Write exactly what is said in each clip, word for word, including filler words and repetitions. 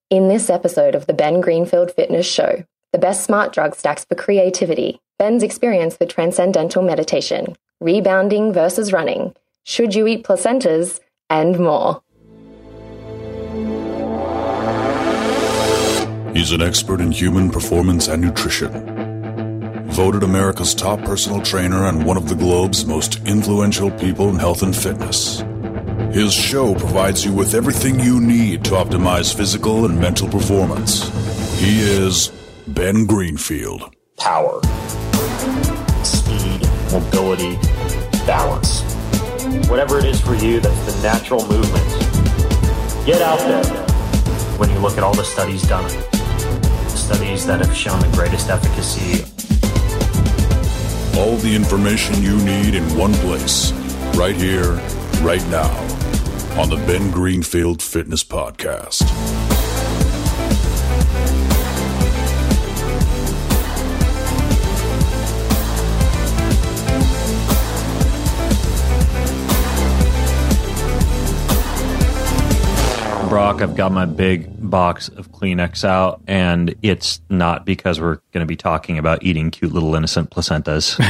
In this episode of the Ben Greenfield Fitness Show, the best smart drug stacks for creativity, Ben's experience with transcendental meditation, rebounding versus running, should you eat placentas, and more. He's an expert in human performance and nutrition. Voted America's top personal trainer and one of the globe's most influential people in health and fitness. His show provides you with everything you need to optimize physical and mental performance. He is Ben Greenfield. Power, speed, mobility, balance. Whatever it is for you, that's the natural movement. Get out there. When you look at all the studies done, studies that have shown the greatest efficacy. All the information you need in one place, right here, right now, on the Ben Greenfield Fitness Podcast. Brock, I've got my big box of Kleenex out, and it's not because we're going to be talking about eating cute little innocent placentas.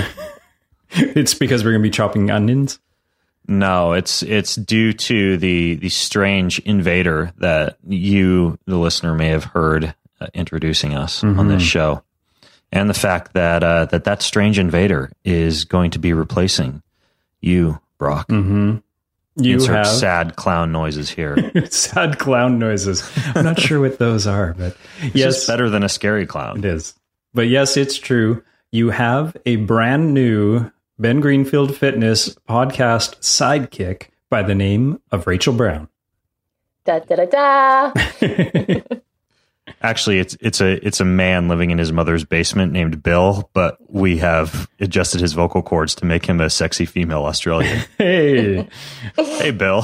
It's because we're going to be chopping onions? No, it's it's due to the, the strange invader that you, the listener, may have heard uh, introducing us mm-hmm. on this show. And the fact that, uh, that that strange invader is going to be replacing you, Brock. Mm-hmm. You Insert have sad clown noises here. Sad clown noises. I'm not sure what those are, but it's yes, just better than a scary clown. It is. But yes, it's true. You have a brand new Ben Greenfield Fitness podcast sidekick by the name of Rachel Brown. Da da da da. Actually, it's it's a it's a man living in his mother's basement named Bill, but we have adjusted his vocal cords to make him a sexy female Australian. Hey, hey, Bill.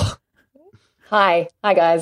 Hi, hi, guys.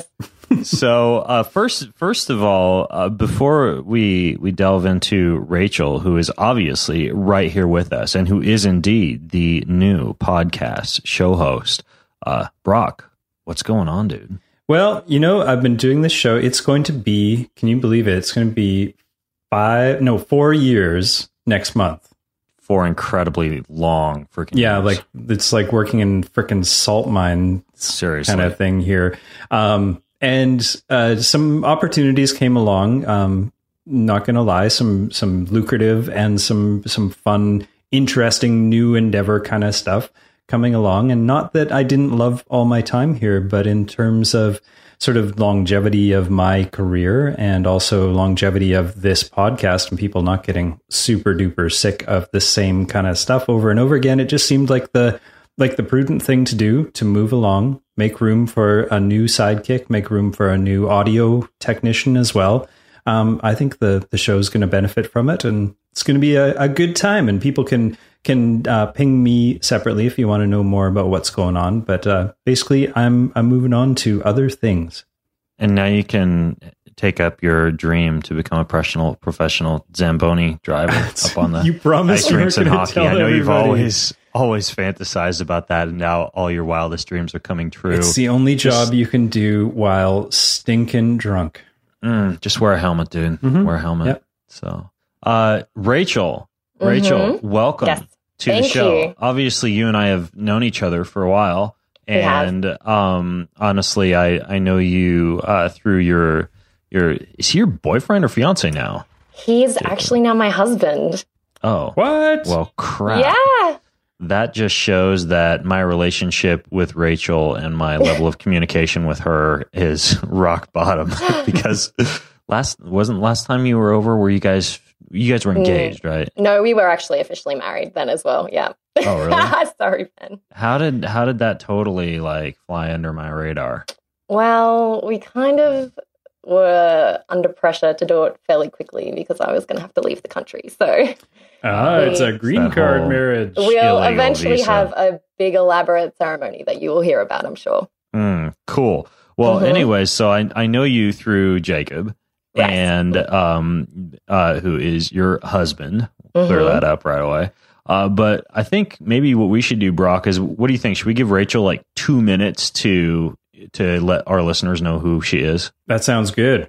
So uh, first, first of all, uh, before we we delve into Rachel, who is obviously right here with us, and who is indeed the new podcast show host, uh, Brock, what's going on, dude? Well, you know, I've been doing this show. It's going to be, can you believe it? It's going to be five, no, four years next month. Four incredibly long freaking Yeah, years. like it's like working in freaking salt mine Seriously. kind of thing here. Um, and uh, some opportunities came along. Um, not going to lie, some some lucrative and some some fun, interesting new endeavor kind of stuff coming along. And not that I didn't love all my time here, but in terms of sort of longevity of my career and also longevity of this podcast and people not getting super duper sick of the same kind of stuff over and over again, it just seemed like the like the prudent thing to do to move along, make room for a new sidekick, make room for a new audio technician as well. Um, I think the the show's going to benefit from it, and it's going to be a, a good time, and people can can uh, ping me separately if you want to know more about what's going on. But uh, basically, I'm I'm moving on to other things. And now you can take up your dream to become a professional professional Zamboni driver up on the you promised ice you rinks were and gonna hockey. tell I know you've everybody. always always fantasized about that, and now all your wildest dreams are coming true. It's the only Just- job you can do while stinking drunk. Mm, just wear a helmet, dude. Mm-hmm. Wear a helmet. Yep. So, uh, Rachel, Mm-hmm. Rachel, welcome Yes. to Thank the show. you. Obviously, you and I have known each other for a while, We have. and um, honestly, I I know you uh, through your your is he your boyfriend or fiance now? He's actually now my husband. Oh, What? well, crap. Yeah. That just shows that my relationship with Rachel and my level of communication with her is rock bottom. Because last wasn't last time you were over, were you guys you guys were engaged, right? No, we were actually officially married then as well. Yeah. Oh, really? Sorry, Ben. How did how did that totally like fly under my radar? Well, we kind of were under pressure to do it fairly quickly because I was going to have to leave the country. So Ah, it's a green That card whole- marriage. we'll Illegal eventually visa. have a big elaborate ceremony that you will hear about, I'm sure. Mm, cool. Well, Mhm. anyways, so I I know you through Jacob, Right. and um, uh, who is your husband? Clear Mhm. that up right away. Uh, but I think maybe what we should do, Brock, is what do you think? Should we give Rachel like two minutes to to let our listeners know who she is? That sounds good.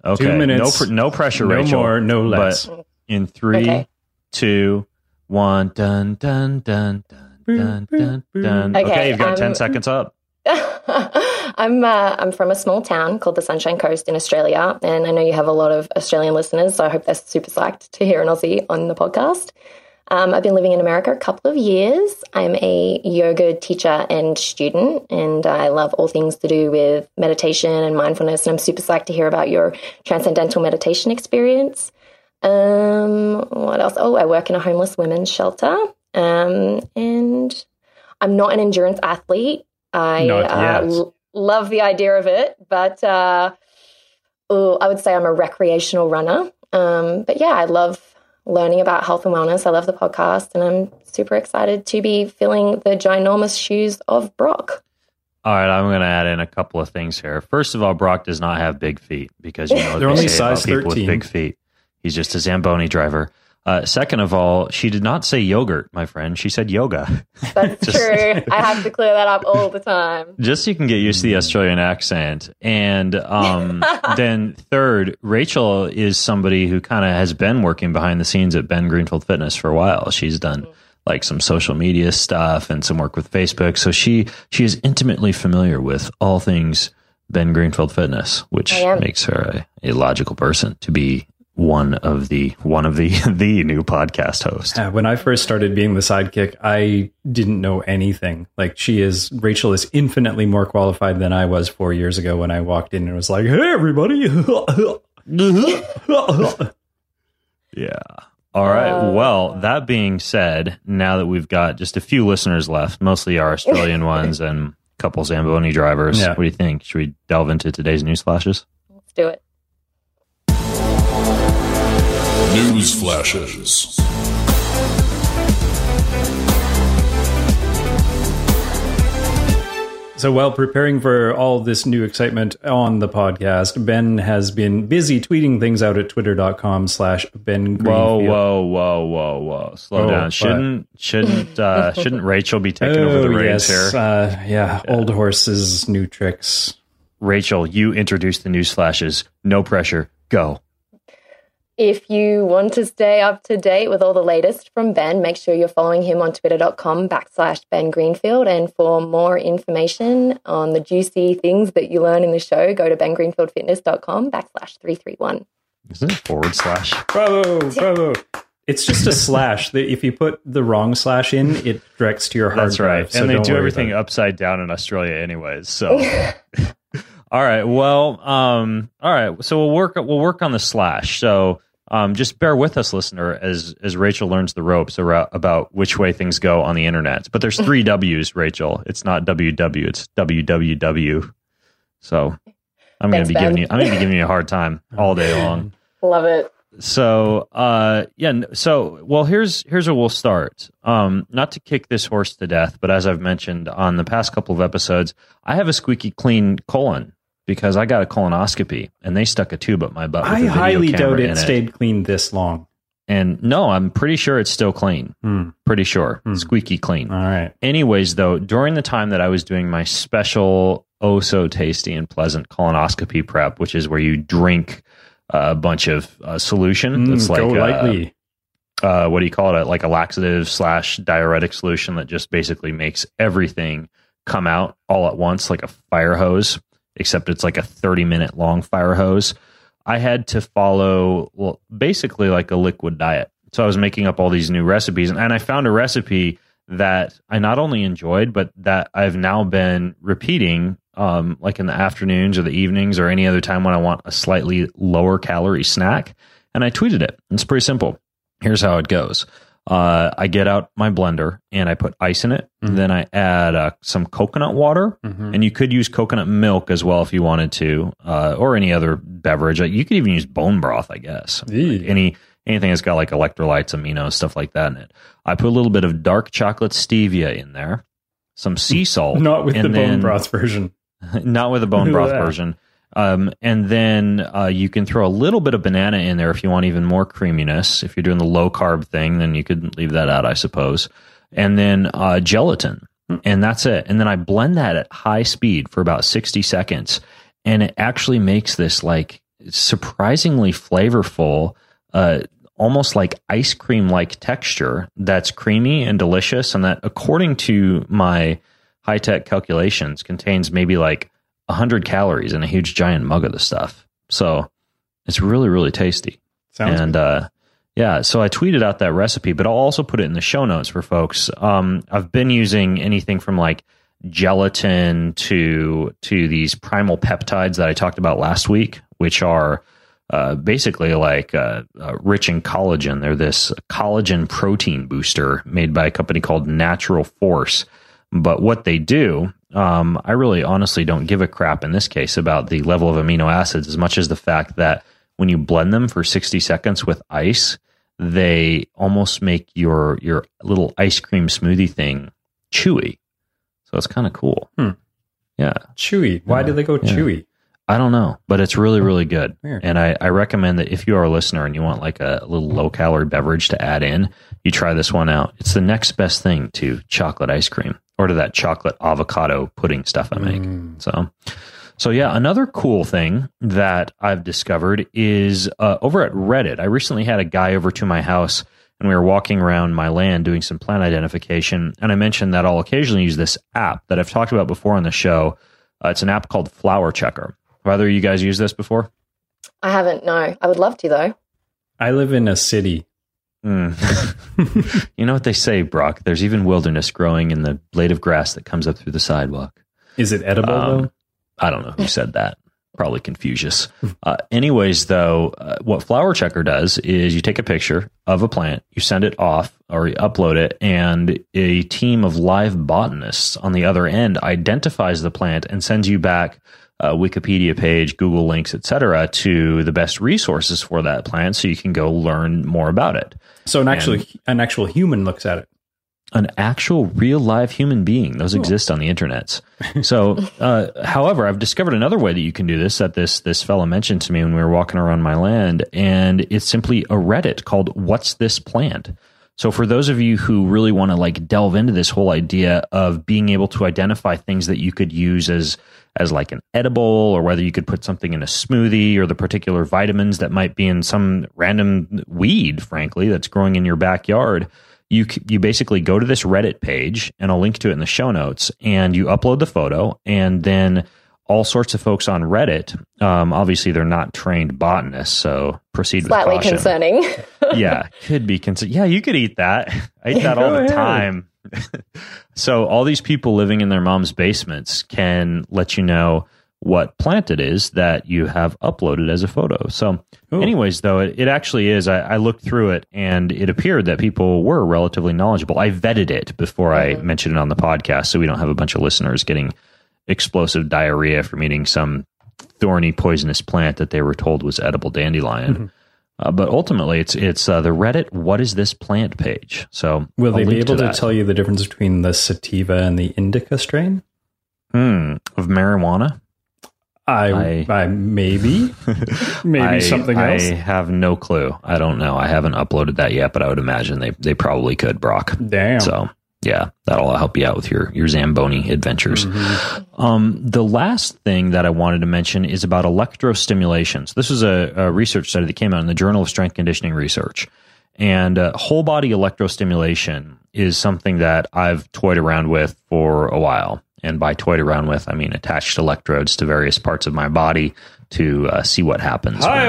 Okay. Two minutes. No, pr- no pressure, no Rachel. No more, no less. But in three, okay. two, one, dun, dun, dun, dun, dun, dun, dun. Okay, okay, you've got um, ten seconds up. I'm uh, I'm from a small town called the Sunshine Coast in Australia, and I know you have a lot of Australian listeners, so I hope they're super psyched to hear an Aussie on the podcast. Um, I've been living in America a couple of years. I'm a yoga teacher and student, and I love all things to do with meditation and mindfulness, and I'm super psyched to hear about your transcendental meditation experience. Um, what else? Oh, I work in a homeless women's shelter, um, and I'm not an endurance athlete. I uh, l- love the idea of it, but uh, ooh, I would say I'm a recreational runner. Um, but yeah, I love learning about health and wellness. I love the podcast, and I'm super excited to be filling the ginormous shoes of Brock. All right, I'm going to add in a couple of things here. First of all, Brock does not have big feet because you know they're only say size about people thirteen. With big feet. He's just a Zamboni driver. Uh, second of all, she did not say yogurt, my friend. She said yoga. That's just, true. I have to clear that up all the time. Just so you can get used to the Australian accent. And um, then third, Rachel is somebody who kind of has been working behind the scenes at Ben Greenfield Fitness for a while. She's done mm-hmm. like some social media stuff and some work with Facebook. So she she is intimately familiar with all things Ben Greenfield Fitness, which makes her a, a logical person to be one of the one of the the new podcast hosts. Yeah, when I first started being the sidekick, I didn't know anything. Like she is, Rachel is infinitely more qualified than I was four years ago when I walked in and was like, "Hey, everybody!" Yeah. All right. Uh, well, that being said, now that we've got just a few listeners left, mostly our Australian ones and a couple Zamboni drivers, yeah. What do you think? Should we delve into today's news flashes? Let's do it. News flashes. So while preparing for all this new excitement on the podcast, Ben has been busy tweeting things out at twitter.com slash Ben Greenfield. Whoa, whoa, whoa, whoa, whoa. Slow oh, down. Shouldn't what? shouldn't uh, shouldn't Rachel be taking oh, over the reins yes. here? Uh, yeah, yeah, old horses, new tricks. Rachel, you introduce the news flashes. No pressure. Go. If you want to stay up to date with all the latest from Ben, make sure you're following him on twitter.com backslash Ben Greenfield. And for more information on the juicy things that you learn in the show, go to bengreenfieldfitness.com backslash 331. Isn't it forward slash? Bravo, bravo. It's just a slash. If you put the wrong slash in, it directs to your hard That's drive. Right. So and they do everything upside down in Australia anyways. So... All right. Well, um, all right. So we'll work. We'll work on the slash. So um, just bear with us, listener, as as Rachel learns the ropes about, about which way things go on the internet. But there's three W's, Rachel. It's not W W. It's W W W. So I'm going to be Ben. giving you. I'm going to be giving you a hard time all day long. Love it. So uh, yeah. So well, here's here's where we'll start. Um, not to kick this horse to death, but as I've mentioned on the past couple of episodes, I have a squeaky clean colon. Because I got a colonoscopy and they stuck a tube up my butt. With I a video highly doubt it, it stayed clean this long. And no, I'm pretty sure it's still clean. Mm. Pretty sure. Mm. Squeaky clean. All right. Anyways, though, during the time that I was doing my special, oh so tasty and pleasant colonoscopy prep, which is where you drink a bunch of uh, solution. Mm, that's like go lightly. Uh, what do you call it? Like a laxative slash diuretic solution that just basically makes everything come out all at once, like a fire hose. Except it's like a thirty minute long fire hose. I had to follow, well, basically like a liquid diet. So I was making up all these new recipes, and I found a recipe that I not only enjoyed, but that I've now been repeating, um, like in the afternoons or the evenings or any other time when I want a slightly lower calorie snack. And I tweeted it. It's pretty simple. Here's how it goes. Uh, I get out my blender and I put ice in it. Mm-hmm. Then I add uh, some coconut water, mm-hmm. and you could use coconut milk as well if you wanted to, uh, or any other beverage. You could even use bone broth, I guess. Like any anything that's got like electrolytes, aminos, stuff like that in it. I put a little bit of dark chocolate stevia in there, some sea salt, not with and the then, bone broth version, not with the bone broth version. Um, and then uh, you can throw a little bit of banana in there if you want even more creaminess. If you're doing the low carb thing, then you could leave that out, I suppose. And then uh, gelatin, and that's it. And then I blend that at high speed for about sixty seconds, and it actually makes this like surprisingly flavorful, uh, almost like ice cream like texture that's creamy and delicious, and that, according to my high tech calculations, contains maybe like one hundred calories in a huge giant mug of the stuff. So it's really, really tasty. Sounds and uh, yeah, so I tweeted out that recipe, but I'll also put it in the show notes for folks. Um, I've been using anything from like gelatin to to these primal peptides that I talked about last week, which are uh, basically like uh, uh, rich in collagen. They're this collagen protein booster made by a company called Natural Force. But what they do, um, I really honestly don't give a crap in this case about the level of amino acids as much as the fact that when you blend them for sixty seconds with ice, they almost make your your little ice cream smoothie thing chewy. So it's kind of cool. Hmm. Yeah. Chewy. Why yeah. do they go yeah. chewy? I don't know, but it's really, really good. Weird. And I, I recommend that if you are a listener and you want like a little low calorie beverage to add in, you try this one out. It's the next best thing to chocolate ice cream or to that chocolate avocado pudding stuff I make. Mm. So, so yeah, another cool thing that I've discovered is uh, over at Reddit. I recently had a guy over to my house and we were walking around my land doing some plant identification. And I mentioned that I'll occasionally use this app that I've talked about before on the show. Uh, it's an app called Flower Checker. Have either of you guys used this before? I haven't, no. I would love to, though. I live in a city. Mm. You know what they say, Brock? There's even wilderness growing in the blade of grass that comes up through the sidewalk. Is it edible, um, though? I don't know who said that. Probably Confucius. Uh, anyways, though, uh, what Flower Checker does is you take a picture of a plant, you send it off or you upload it, and a team of live botanists on the other end identifies the plant and sends you back a Wikipedia page, Google links, et cetera, to the best resources for that plant so you can go learn more about it. So an actual, an actual human looks at it. An actual real live human being. Those cool. exist on the internets. So, uh, however, I've discovered another way that you can do this that this this fellow mentioned to me when we were walking around my land, and it's simply a Reddit called What's This Plant? So for those of you who really want to like delve into this whole idea of being able to identify things that you could use as as like an edible, or whether you could put something in a smoothie, or the particular vitamins that might be in some random weed, frankly, that's growing in your backyard, you you basically go to this Reddit page, and I'll link to it in the show notes, and you upload the photo, and then all sorts of folks on Reddit, um, obviously they're not trained botanists, so proceed Slightly with caution. Concerning. Yeah, could be concerning. Yeah, you could eat that. I eat that all the time. So all these people living in their mom's basements can let you know what plant it is that you have uploaded as a photo. So Ooh. anyways, though, it, it actually is. I, I looked through it, and it appeared that people were relatively knowledgeable. I vetted it before mm-hmm. I mentioned it on the podcast, so we don't have a bunch of listeners getting explosive diarrhea from eating some thorny, poisonous plant that they were told was edible dandelion. Mm-hmm. Uh, but ultimately, it's it's uh, the Reddit "What is this plant?" page. So will they I'll be able to, to tell you the difference between the sativa and the indica strain? Hmm, of marijuana? I, I, I maybe maybe I, something else. I have no clue. I don't know. I haven't uploaded that yet, but I would imagine they they probably could, Brock. Damn. So. Yeah, that'll help you out with your, your Zamboni adventures. Mm-hmm. Um, the last thing that I wanted to mention is about electrostimulation. So this was a, a research study that came out in the Journal of Strength Conditioning Research. And uh, whole body electrostimulation is something that I've toyed around with for a while. And by toyed around with, I mean attached electrodes to various parts of my body to uh, see what happens when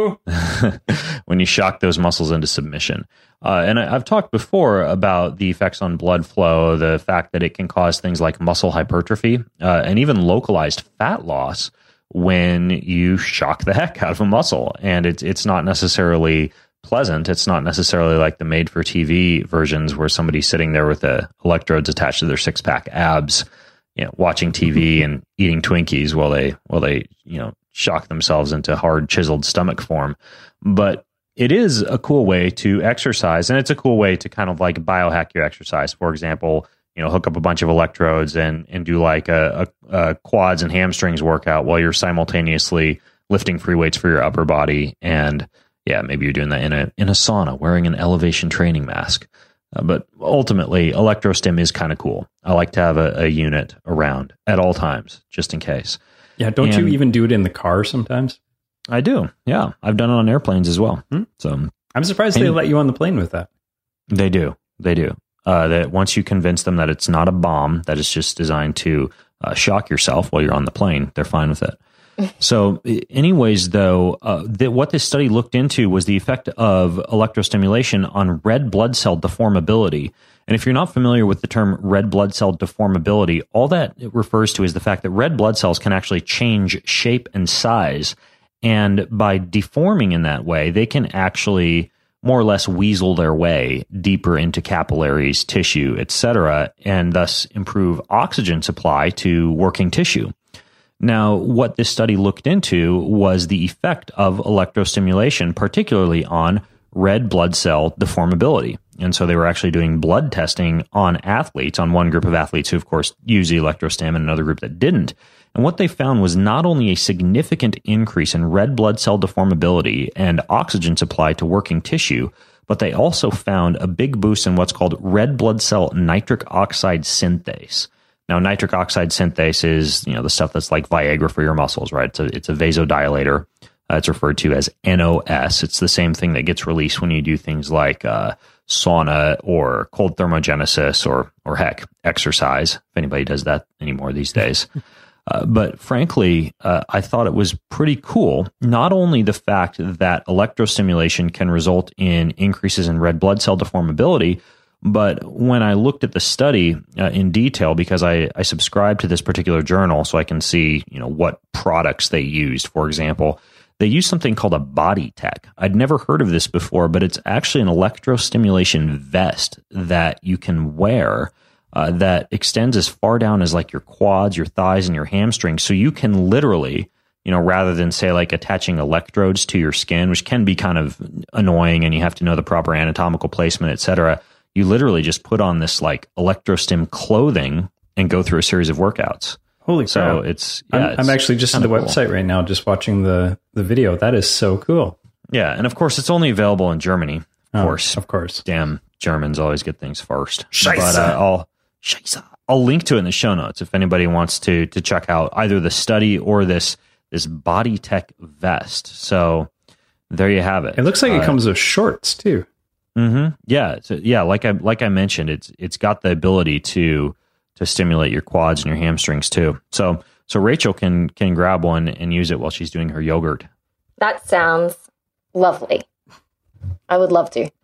you, when you shock those muscles into submission. Uh, and I, I've talked before about the effects on blood flow, the fact that it can cause things like muscle hypertrophy, uh, and even localized fat loss when you shock the heck out of a muscle. And it's it's not necessarily pleasant. It's not necessarily like the made-for-T V versions where somebody's sitting there with the electrodes attached to their six-pack abs, you know, watching T V and eating Twinkies while they while they you know shock themselves into hard chiseled stomach form. But it is a cool way to exercise, and it's a cool way to kind of like biohack your exercise. For example, you know, hook up a bunch of electrodes and and do like a, a, a quads and hamstrings workout while you're simultaneously lifting free weights for your upper body. And yeah, maybe you're doing that in a in a sauna, wearing an elevation training mask. Uh, but ultimately, electrostim is kind of cool. I like to have a, a unit around at all times, just in case. Yeah, don't and, you even do it in the car sometimes? I do. Yeah. I've done it on airplanes as well. Hmm? So I'm surprised they let you on the plane with that. They do. They do. Uh, that once you convince them that it's not a bomb, that it's just designed to uh, shock yourself while you're on the plane, they're fine with it. So anyways, though, uh, the, what this study looked into was the effect of electrostimulation on red blood cell deformability. And if you're not familiar with the term red blood cell deformability, all that it refers to is the fact that red blood cells can actually change shape and size. And by deforming in that way, they can actually more or less weasel their way deeper into capillaries, tissue, et cetera, and thus improve oxygen supply to working tissue. Now, what this study looked into was the effect of electrostimulation, particularly on red blood cell deformability. And so they were actually doing blood testing on athletes, on one group of athletes who, of course, use the electrostim and another group that didn't. And what they found was not only a significant increase in red blood cell deformability and oxygen supply to working tissue, but they also found a big boost in what's called red blood cell nitric oxide synthase. Now, nitric oxide synthase is, you know, the stuff that's like Viagra for your muscles, right? It's a, it's a vasodilator. Uh, it's referred to as N O S. It's the same thing that gets released when you do things like uh, sauna or cold thermogenesis or, or heck, exercise, if anybody does that anymore these days. Uh, but frankly, uh, I thought it was pretty cool. Not only the fact that electrostimulation can result in increases in red blood cell deformability, but when I looked at the study uh, in detail, because I, I subscribe to this particular journal so I can see, you know, what products they used. For example, they used something called a body tech. I'd never heard of this before, but it's actually an electrostimulation vest that you can wear uh, that extends as far down as like your quads, your thighs, and your hamstrings. So you can literally, you know, rather than say like attaching electrodes to your skin, which can be kind of annoying and you have to know the proper anatomical placement, et cetera, you literally just put on this like electrostim clothing and go through a series of workouts. Holy crap. So it's, yeah, I'm, it's I'm actually just on the cool. website right now, just watching the, the video. That is so cool. Yeah. And of course, it's only available in Germany. Of oh, course. Of course. Damn, Germans always get things first. Scheisse. But uh, I'll, Scheisse. I'll link to it in the show notes if anybody wants to to check out either the study or this this body tech vest. So there you have it. It looks like uh, it comes with shorts too. Mm-hmm. Yeah, so, yeah. Like I like I mentioned, it's it's got the ability to to stimulate your quads and your hamstrings too. So so Rachel can can grab one and use it while she's doing her yogurt. That sounds lovely. I would love to.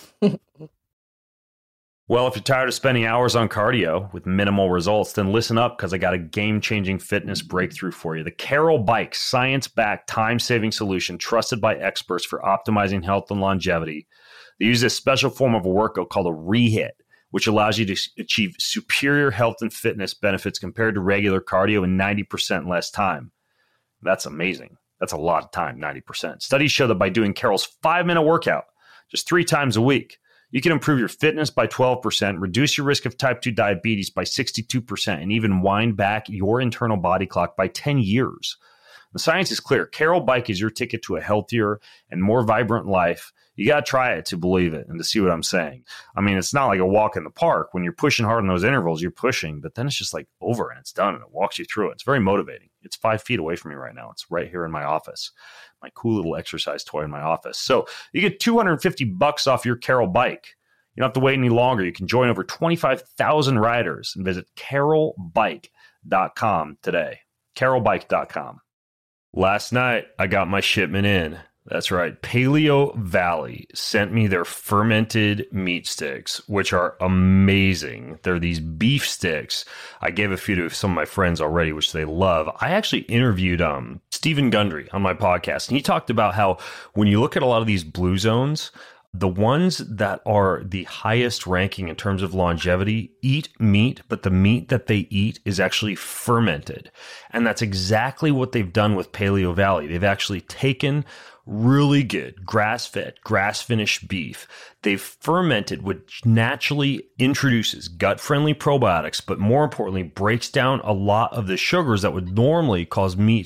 Well, if you're tired of spending hours on cardio with minimal results, then listen up, because I got a game-changing fitness breakthrough for you. The Carol Bike, science-backed, time-saving solution trusted by experts for optimizing health and longevity. They use this special form of a workout called a rehit, which allows you to achieve superior health and fitness benefits compared to regular cardio in ninety percent less time. That's amazing. That's a lot of time, ninety percent. Studies show that by doing Carol's five-minute workout just three times a week, you can improve your fitness by twelve percent, reduce your risk of type two diabetes by sixty-two percent, and even wind back your internal body clock by ten years. The science is clear. Carol Bike is your ticket to a healthier and more vibrant life. You got to try it to believe it and to see what I'm saying. I mean, it's not like a walk in the park. When you're pushing hard in those intervals, you're pushing, but then it's just like over and it's done and it walks you through it. It's very motivating. It's five feet away from me right now. It's right here in my office, my cool little exercise toy in my office. So you get two hundred fifty bucks off your Carol Bike. You don't have to wait any longer. You can join over twenty-five thousand riders and visit carol bike dot com today. carol bike dot com. Last night, I got my shipment in. That's right. Paleo Valley sent me their fermented meat sticks, which are amazing. They're these beef sticks. I gave a few to some of my friends already, which they love. I actually interviewed um, Stephen Gundry on my podcast, and he talked about how when you look at a lot of these blue zones, the ones that are the highest ranking in terms of longevity eat meat, but the meat that they eat is actually fermented. And that's exactly what they've done with Paleo Valley. They've actually taken really good grass-fed, grass-finished beef. They've fermented, which naturally introduces gut-friendly probiotics, but more importantly, breaks down a lot of the sugars that would normally cause meat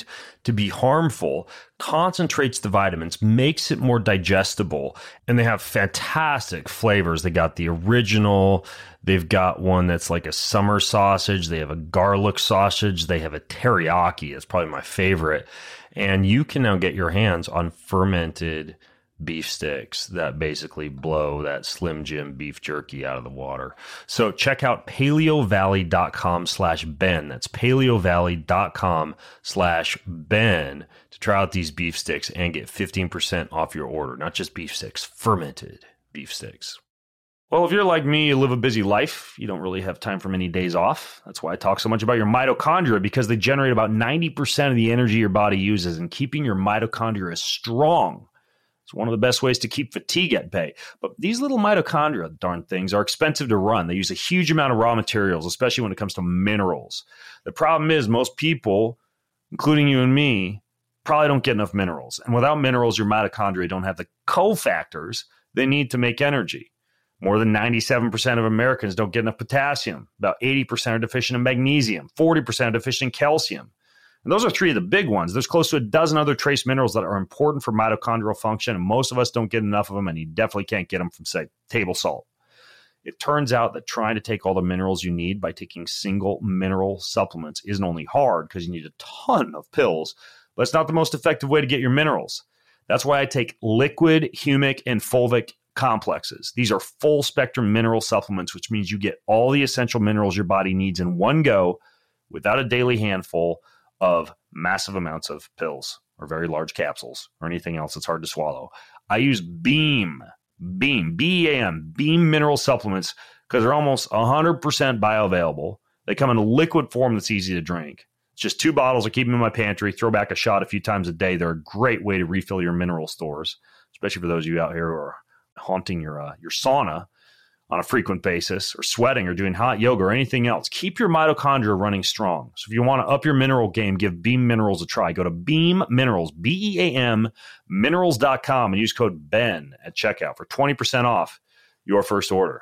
to be harmful, concentrates the vitamins, makes it more digestible, and they have fantastic flavors. They got the original, they've got one that's like a summer sausage, they have a garlic sausage, they have a teriyaki, it's probably my favorite. And you can now get your hands on fermented beef sticks that basically blow that Slim Jim beef jerky out of the water. So check out paleovalley.com slash Ben. That's paleovalley.com slash Ben to try out these beef sticks and get fifteen percent off your order. Not just beef sticks, fermented beef sticks. Well, if you're like me, you live a busy life, you don't really have time for many days off. That's why I talk so much about your mitochondria, because they generate about ninety percent of the energy your body uses, and keeping your mitochondria strong it's one of the best ways to keep fatigue at bay. But these little mitochondria, darn things, are expensive to run. They use a huge amount of raw materials, especially when it comes to minerals. The problem is most people, including you and me, probably don't get enough minerals. And without minerals, your mitochondria don't have the cofactors they need to make energy. More than ninety-seven percent of Americans don't get enough potassium. About eighty percent are deficient in magnesium. forty percent are deficient in calcium. And those are three of the big ones. There's close to a dozen other trace minerals that are important for mitochondrial function, and most of us don't get enough of them, and you definitely can't get them from, say, table salt. It turns out that trying to take all the minerals you need by taking single mineral supplements isn't only hard because you need a ton of pills, but it's not the most effective way to get your minerals. That's why I take liquid, humic, and fulvic complexes. These are full spectrum mineral supplements, which means you get all the essential minerals your body needs in one go without a daily handful of massive amounts of pills or very large capsules or anything else that's hard to swallow. I use Beam, Beam, B E A M, Beam mineral supplements because they're almost one hundred percent bioavailable. They come in a liquid form that's easy to drink. It's just two bottles. I keep them in my pantry, throw back a shot a few times a day. They're a great way to refill your mineral stores, especially for those of you out here who are haunting your uh, your sauna on a frequent basis, or sweating, or doing hot yoga, or anything else. Keep your mitochondria running strong. So if you want to up your mineral game, give Beam Minerals a try. Go to Beam Minerals, B E A M, minerals dot com, and use code BEN at checkout for twenty percent off your first order.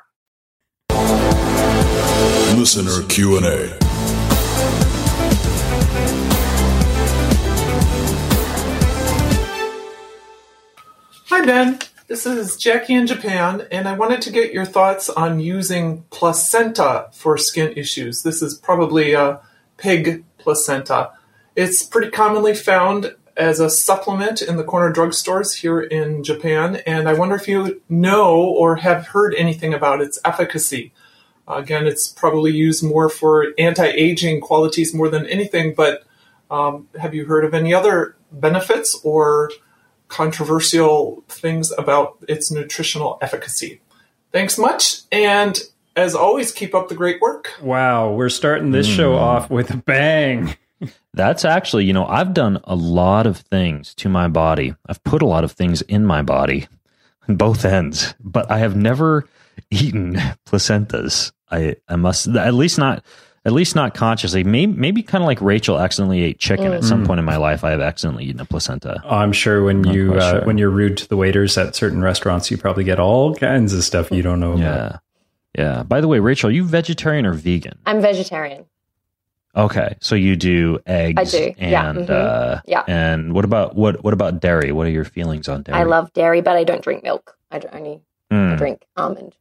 Listener Q and A. Hi, Ben. This is Jackie in Japan, and I wanted to get your thoughts on using placenta for skin issues. This is probably a pig placenta. It's pretty commonly found as a supplement in the corner drugstores here in Japan, and I wonder if you know or have heard anything about its efficacy. Uh, again, it's probably used more for anti-aging qualities more than anything, but um, have you heard of any other benefits or controversial things about its nutritional efficacy? Thanks much, and as always, keep up the great work. Wow, we're starting this mm. show off with a bang. That's actually, you know, I've done a lot of things to my body. I've put a lot of things in my body, on both ends, but I have never eaten placentas. I, I must, at least not, at least not consciously. Maybe, maybe kind of like Rachel accidentally ate chicken. Mm. At some point in my life, I have accidentally eaten a placenta. Oh, I'm sure when I'm you uh, sure. when you're rude to the waiters at certain restaurants, you probably get all kinds of stuff you don't know yeah. about. Yeah. By the way, Rachel, are you vegetarian or vegan? I'm vegetarian. Okay, so you do eggs. I do. And, yeah. Mm-hmm. Uh, yeah. And what about what? What about dairy? What are your feelings on dairy? I love dairy, but I don't drink milk. I don't, only mm. I drink almond.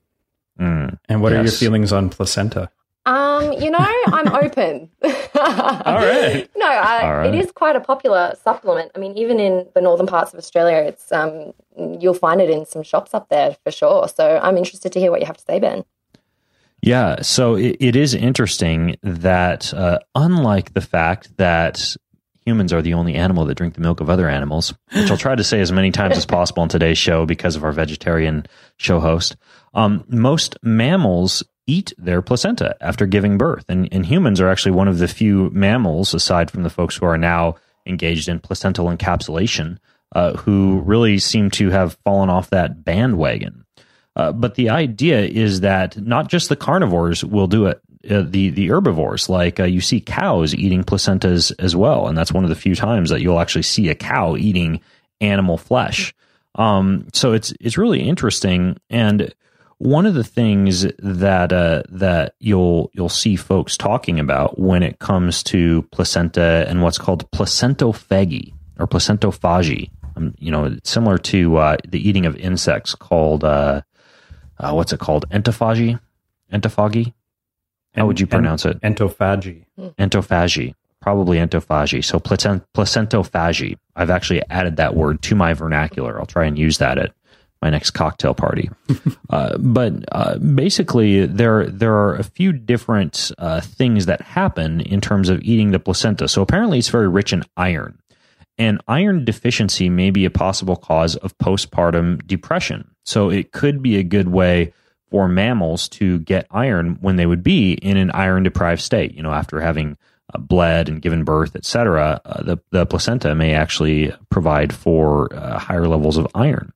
Mm. And what yes. are your feelings on placenta? Um, you know, I'm open. All right. No, I, All right. It is quite a popular supplement. I mean, even in the northern parts of Australia, it's um, you'll find it in some shops up there for sure. So I'm interested to hear what you have to say, Ben. Yeah, so it, it is interesting that uh, unlike the fact that humans are the only animal that drink the milk of other animals, which I'll try to say as many times as possible on today's show because of our vegetarian show host, um, most mammals eat their placenta after giving birth. And, and humans are actually one of the few mammals, aside from the folks who are now engaged in placental encapsulation, uh, who really seem to have fallen off that bandwagon. Uh, but the idea is that not just the carnivores will do it, uh, the, the herbivores, like uh, you see cows eating placentas as well. And that's one of the few times that you'll actually see a cow eating animal flesh. Um, so it's it's really interesting. And one of the things that uh, that you'll you'll see folks talking about when it comes to placenta and what's called placentophagy or placentophagy, um, you know, it's similar to uh, the eating of insects called uh, uh, what's it called? Entophagy, entophagy. How would you pronounce it? Entophagy. Entophagy. Probably entophagy. So placent- placentophagy. I've actually added that word to my vernacular. I'll try and use that at my next cocktail party. uh, but uh, basically, there there are a few different uh, things that happen in terms of eating the placenta. So apparently, it's very rich in iron, and iron deficiency may be a possible cause of postpartum depression. So it could be a good way for mammals to get iron when they would be in an iron deprived state. You know, after having uh, bled and given birth, et cetera, uh, the the placenta may actually provide for uh, higher levels of iron.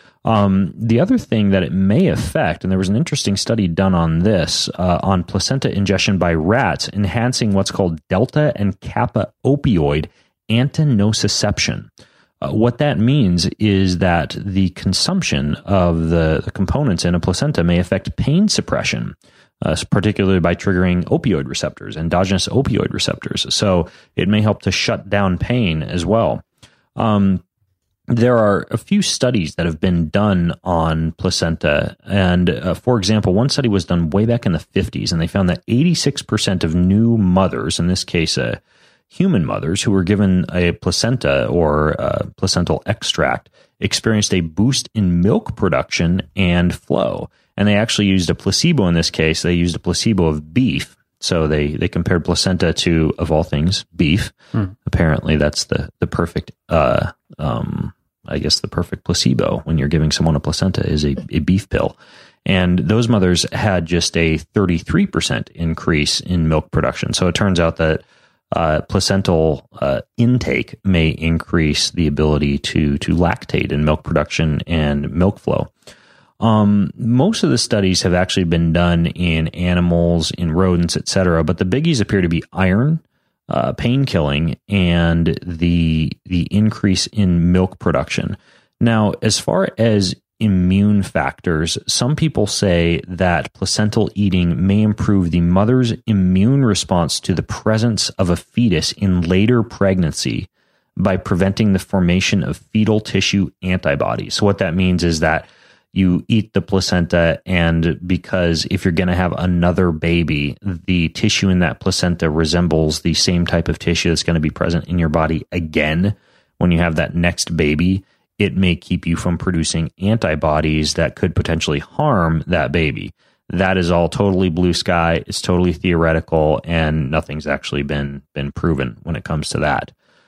Um, the other thing that it may affect, and there was an interesting study done on this, uh, on placenta ingestion by rats, enhancing what's called delta and kappa opioid antinociception. Uh, what that means is that the consumption of the, the components in a placenta may affect pain suppression, uh, particularly by triggering opioid receptors, endogenous opioid receptors. So it may help to shut down pain as well. Um, There are a few studies that have been done on placenta. And uh, for example, one study was done way back in the fifties, and they found that eighty-six percent of new mothers, in this case, uh, human mothers who were given a placenta or uh, placental extract, experienced a boost in milk production and flow. And they actually used a placebo in this case. They used a placebo of beef. So they, they compared placenta to, of all things, beef. Hmm. Apparently, that's the the perfect, uh, um, I guess, the perfect placebo when you're giving someone a placenta is a, a beef pill. And those mothers had just a thirty-three percent increase in milk production. So it turns out that uh, placental uh, intake may increase the ability to to lactate in milk production and milk flow. Um, most of the studies have actually been done in animals, in rodents, et cetera. But the biggies appear to be iron, uh, pain killing, and the the increase in milk production. Now, as far as immune factors, some people say that placental eating may improve the mother's immune response to the presence of a fetus in later pregnancy by preventing the formation of fetal tissue antibodies. So what that means is that you eat the placenta, and because if you're going to have another baby, the tissue in that placenta resembles the same type of tissue that's going to be present in your body again when you have that next baby, it may keep you from producing antibodies that could potentially harm that baby. That is all totally blue sky. It's totally theoretical, and nothing's actually been been proven when it comes to that.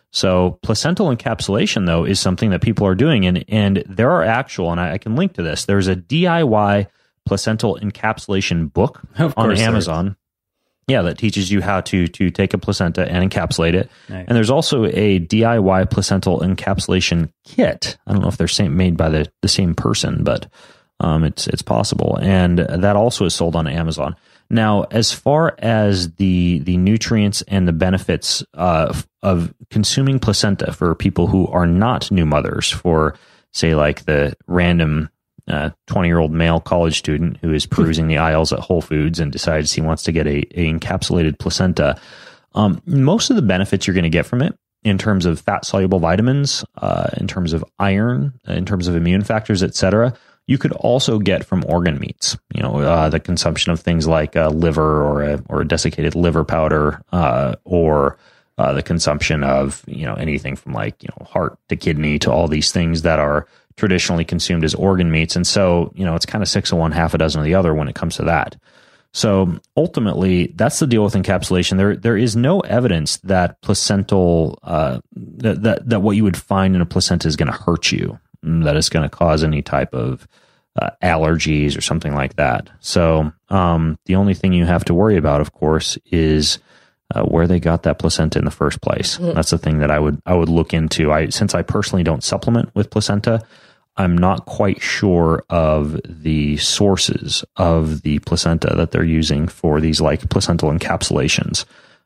So placental encapsulation, though, is something that people are doing, and and there are actual, and I, I can link to this. There's a D I Y placental encapsulation book on Amazon. Yeah, that teaches you how to to take a placenta and encapsulate it. Nice. And there's also a D I Y placental encapsulation kit. I don't know if they're same, made by the, the same person, but um, it's it's possible. And that also is sold on Amazon. Now, as far as the the nutrients and the benefits uh, of consuming placenta for people who are not new mothers, for, say, like the random twenty-year-old male college student who is perusing the aisles at Whole Foods and decides he wants to get a, a encapsulated placenta, um, most of the benefits you're going to get from it in terms of fat-soluble vitamins, uh, in terms of iron, in terms of immune factors, et cetera, you could also get from organ meats. You know, uh, the consumption of things like uh, liver or a, or a desiccated liver powder, uh, or uh, the consumption of, you know, anything from like, you know, heart to kidney to all these things that are traditionally consumed as organ meats. And so, you know, it's kind of six of one, half a dozen of the other when it comes to that. So ultimately, that's the deal with encapsulation. There, there is no evidence that placental, uh, that, that, that what you would find in a placenta is going to hurt you, that it's going to cause any type of uh, allergies or something like that. So um, the only thing you have to worry about, of course, is uh, where they got that placenta in the first place. Mm. That's the thing that I would I would look into. I since I personally don't supplement with placenta, I'm not quite sure of the sources of the placenta that they're using for these like placental encapsulations.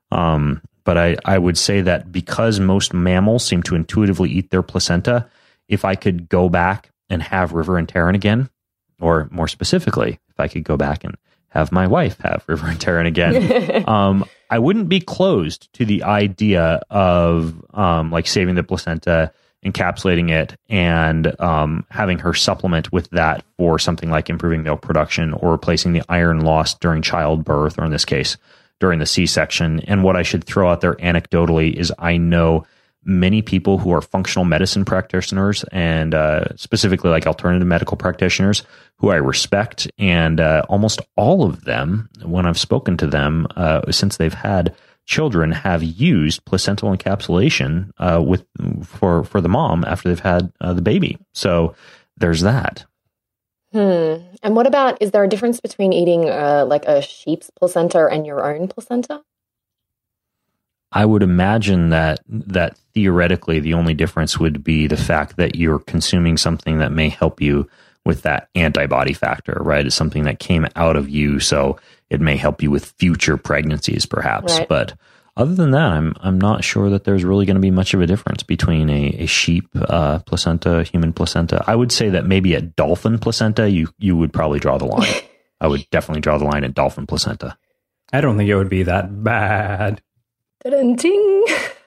Um, but I, I would say that because most mammals seem to intuitively eat their placenta, if I could go back and have River and Terran again, or more specifically, if I could go back and have my wife have River and Terran again, um, I wouldn't be closed to the idea of um, like saving the placenta, encapsulating it, and um, having her supplement with that for something like improving milk production or replacing the iron lost during childbirth, or in this case, during the C-section. And what I should throw out there anecdotally is I know many people who are functional medicine practitioners and uh, specifically like alternative medical practitioners who I respect. And uh, almost all of them, when I've spoken to them uh, since they've had children, have used placental encapsulation uh, with for for the mom after they've had uh, the baby. So there's that. Hmm. And what about, is there a difference between eating uh, like a sheep's placenta and your own placenta? I would imagine that that theoretically the only difference would be the fact that you're consuming something that may help you with that antibody factor, right? It's something that came out of you, so it may help you with future pregnancies, perhaps. Right. But other than that, I'm I'm not sure that there's really going to be much of a difference between a, a sheep uh, placenta, human placenta. I would say that maybe at dolphin placenta, you you would probably draw the line. I would definitely draw the line at dolphin placenta. I don't think it would be that bad. Da-dun-ting.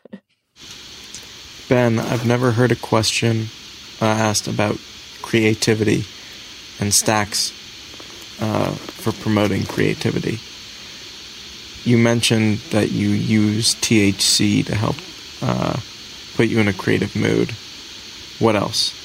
Ben, I've never heard a question uh, asked about creativity and stacks uh, for promoting creativity. You mentioned that you use T H C to help uh, put you in a creative mood. What else?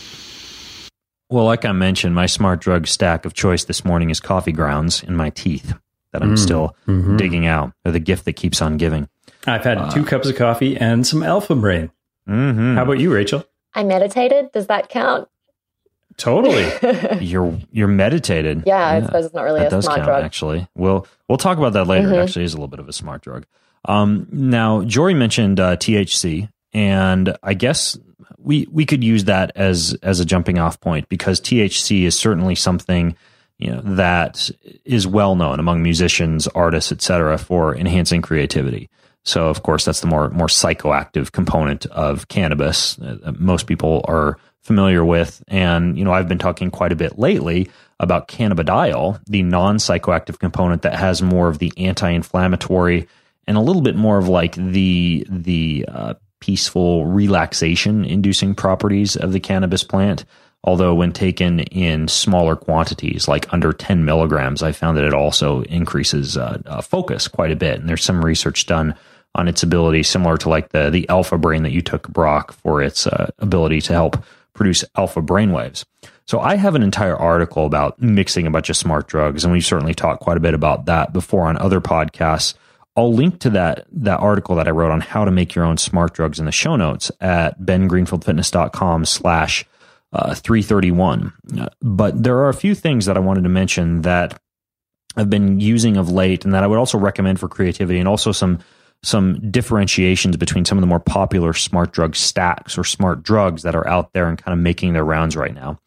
Well, like I mentioned, my smart drug stack of choice this morning is coffee grounds in my teeth that I'm mm, still mm-hmm. digging out. They're the gift that keeps on giving. I've had uh, two cups of coffee and some Alpha Brain. Mm-hmm. How about you, Rachel? I meditated. Does that count? Totally. you're you're meditated. Yeah, yeah, I suppose it's not really that a does smart count, drug. Actually, we'll we'll talk about that later. Mm-hmm. It actually is a little bit of a smart drug. Um, now, Jory mentioned uh, T H C, and I guess we we could use that as as a jumping off point, because T H C is certainly something, you know, that is well known among musicians, artists, et cetera, for enhancing creativity. So, of course, that's the more more psychoactive component of cannabis uh, most people are familiar with. And, you know, I've been talking quite a bit lately about cannabidiol, the non-psychoactive component that has more of the anti-inflammatory and a little bit more of like the the uh, peaceful relaxation-inducing properties of the cannabis plant. Although when taken in smaller quantities, like under ten milligrams, I found that it also increases uh, uh, focus quite a bit. And there's some research done on its ability, similar to like the the Alpha Brain that you took, Brock, for its uh, ability to help produce alpha brainwaves. So I have an entire article about mixing a bunch of smart drugs, and we've certainly talked quite a bit about that before on other podcasts. I'll link to that that article that I wrote on how to make your own smart drugs in the show notes at bengreenfieldfitness.com slash Uh, three thirty-one. Uh, but there are a few things that I wanted to mention that I've been using of late, and that I would also recommend for creativity, and also some some differentiations between some of the more popular smart drug stacks or smart drugs that are out there and kind of making their rounds right now.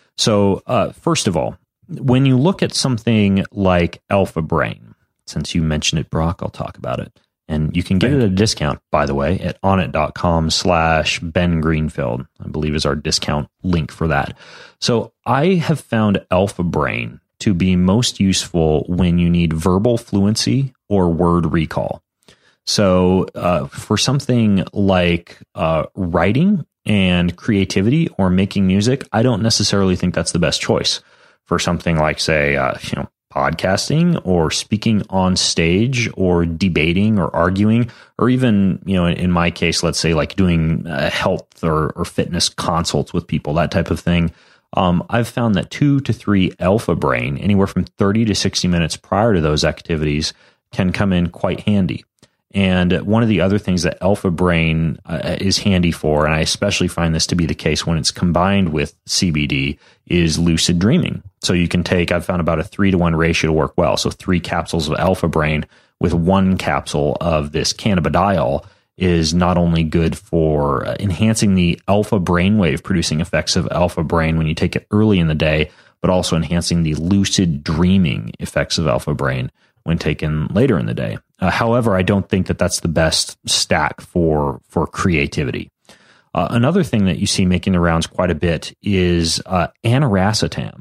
So uh, first of all, when you look at something like Alpha Brain, since you mentioned it, Brock, I'll talk about it. And you can get it at a discount, by the way, at onnit.com slash Ben Greenfield, I believe is our discount link for that. So I have found Alpha Brain to be most useful when you need verbal fluency or word recall. So uh, for something like uh, writing and creativity or making music, I don't necessarily think that's the best choice. For something like, say, uh, you know, podcasting or speaking on stage or debating or arguing, or even, you know, in my case, let's say like doing uh, health or, or fitness consults with people, that type of thing. Um, I've found that two to three Alpha Brain, anywhere from thirty to sixty minutes prior to those activities, can come in quite handy. And one of the other things that Alpha Brain uh, is handy for, and I especially find this to be the case when it's combined with C B D, is lucid dreaming. So you can take, I've found about a three to one ratio to work well. So three capsules of Alpha Brain with one capsule of this cannabidiol is not only good for enhancing the alpha brainwave producing effects of Alpha Brain when you take it early in the day, but also enhancing the lucid dreaming effects of Alpha Brain when taken later in the day. Uh, however, I don't think that that's the best stack for for creativity. Uh, another thing that you see making the rounds quite a bit is uh, aniracetam.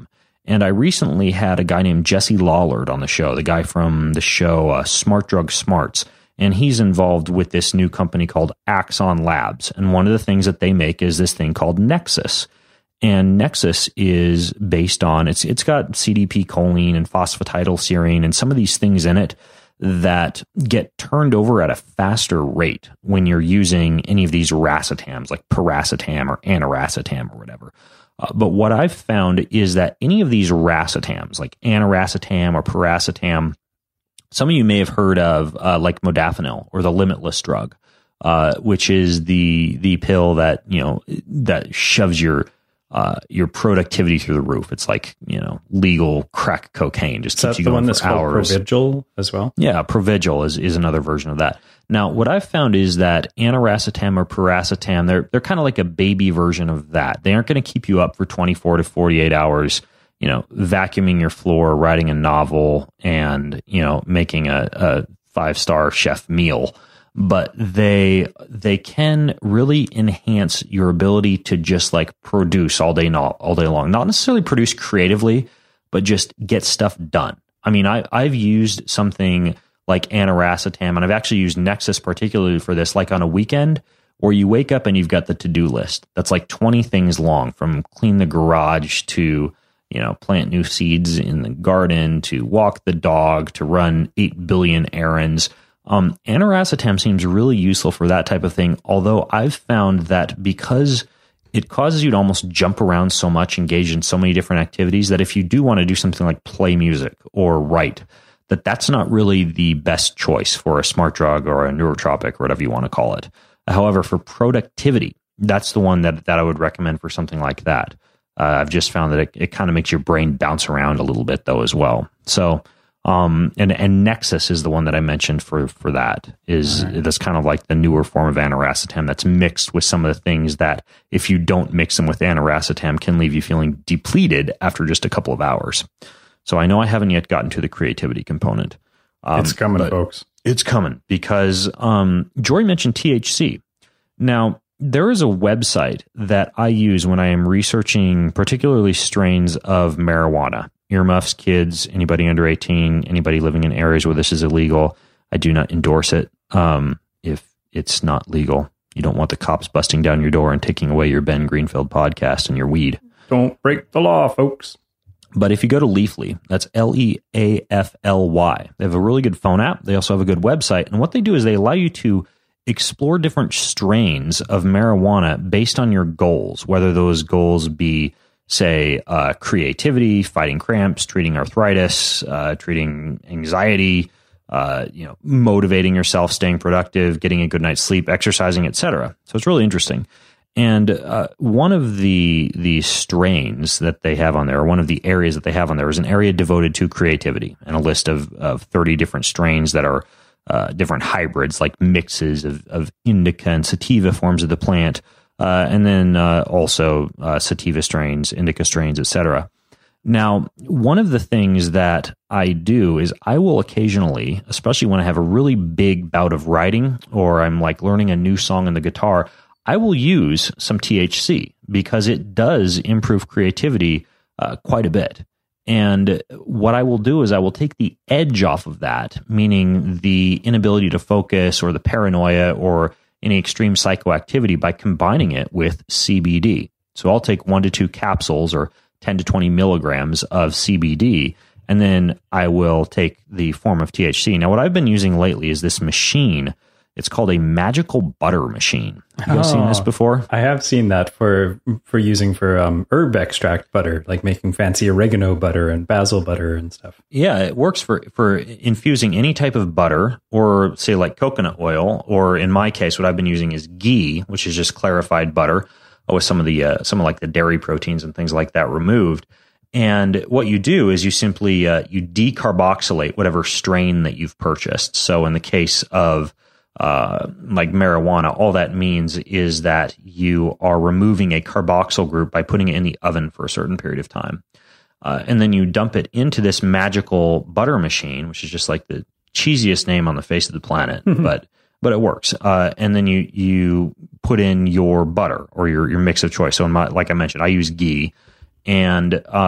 And I recently had a guy named Jesse Lawlord on the show, the guy from the show uh, Smart Drug Smarts. And he's involved with this new company called Axon Labs. And one of the things that they make is this thing called Nexus. And Nexus is based on, it's it's got C D P choline and phosphatidylserine and some of these things in it that get turned over at a faster rate when you're using any of these racetams, like piracetam or aniracetam or whatever. Uh, but what I've found is that any of these racetams, like aniracetam or piracetam, some of you may have heard of uh, like modafinil or the Limitless drug, uh, which is the the pill that, you know, that shoves your uh, your productivity through the roof. It's like, you know, legal crack cocaine, just Is keeps that you the going one for that's called hours. Provigil as well? Yeah, Provigil is, is another version of that. Now, what I've found is that aniracetam or piracetam, they're they're kind of like a baby version of that. They aren't going to keep you up for twenty-four to forty-eight hours, you know, vacuuming your floor, writing a novel, and, you know, making a, a five-star chef meal. But they they can really enhance your ability to just like produce all day all day long. Not necessarily produce creatively, but just get stuff done. I mean, I I've used something like aniracetam, and I've actually used Nexus particularly for this, like on a weekend where you wake up and you've got the to-do list that's like twenty things long, from clean the garage to, you know, plant new seeds in the garden to walk the dog to run eight billion errands. Um, aniracetam seems really useful for that type of thing, although I've found that because it causes you to almost jump around so much, engage in so many different activities, that if you do want to do something like play music or write, that that's not really the best choice for a smart drug or a neurotropic or whatever you want to call it. However, for productivity, that's the one that, that I would recommend for something like that. Uh, I've just found that it, it kind of makes your brain bounce around a little bit, though, as well. So, um, and and Nexus is the one that I mentioned for for that. Is right. That's kind of like the newer form of aniracetam that's mixed with some of the things that, if you don't mix them with aniracetam, can leave you feeling depleted after just a couple of hours. So I know I haven't yet gotten to the creativity component. Um, it's coming, folks. It's coming because um, Jory mentioned T H C. Now, there is a website that I use when I am researching particularly strains of marijuana. Earmuffs, kids, anybody under eighteen, anybody living in areas where this is illegal. I do not endorse it um, if it's not legal. You don't want the cops busting down your door and taking away your Ben Greenfield podcast and your weed. Don't break the law, folks. But if you go to Leafly, that's L E A F L Y. They have a really good phone app. They also have a good website. And what they do is they allow you to explore different strains of marijuana based on your goals, whether those goals be, say, uh, creativity, fighting cramps, treating arthritis, uh, treating anxiety, uh, you know, motivating yourself, staying productive, getting a good night's sleep, exercising, et cetera. So it's really interesting. And uh, one of the the strains that they have on there, or one of the areas that they have on there, is an area devoted to creativity, and a list of, of thirty different strains that are uh, different hybrids, like mixes of, of indica and sativa forms of the plant, uh, and then uh, also uh, sativa strains, indica strains, et cetera. Now, one of the things that I do is I will occasionally, especially when I have a really big bout of writing, or I'm like learning a new song on the guitar, I will use some T H C because it does improve creativity uh, quite a bit. And what I will do is I will take the edge off of that, meaning the inability to focus or the paranoia or any extreme psychoactivity, by combining it with C B D. So I'll take one to two capsules or ten to twenty milligrams of C B D, and then I will take the form of T H C. Now, what I've been using lately is this machine. It's called a magical butter machine. Have you guys oh, seen this before? I have seen that for for using for um, herb extract butter, like making fancy oregano butter and basil butter and stuff. Yeah, it works for, for infusing any type of butter, or say like coconut oil, or in my case, what I've been using is ghee, which is just clarified butter with some of the uh, some of like the dairy proteins and things like that removed. And what you do is you simply uh, you decarboxylate whatever strain that you've purchased. So in the case of Uh, like marijuana, all that means is that you are removing a carboxyl group by putting it in the oven for a certain period of time. Uh, and then you dump it into this magical butter machine, which is just like the cheesiest name on the face of the planet, mm-hmm. but but it works. Uh, and then you you put in your butter or your, your mix of choice. So in my, like I mentioned, I use ghee. And uh,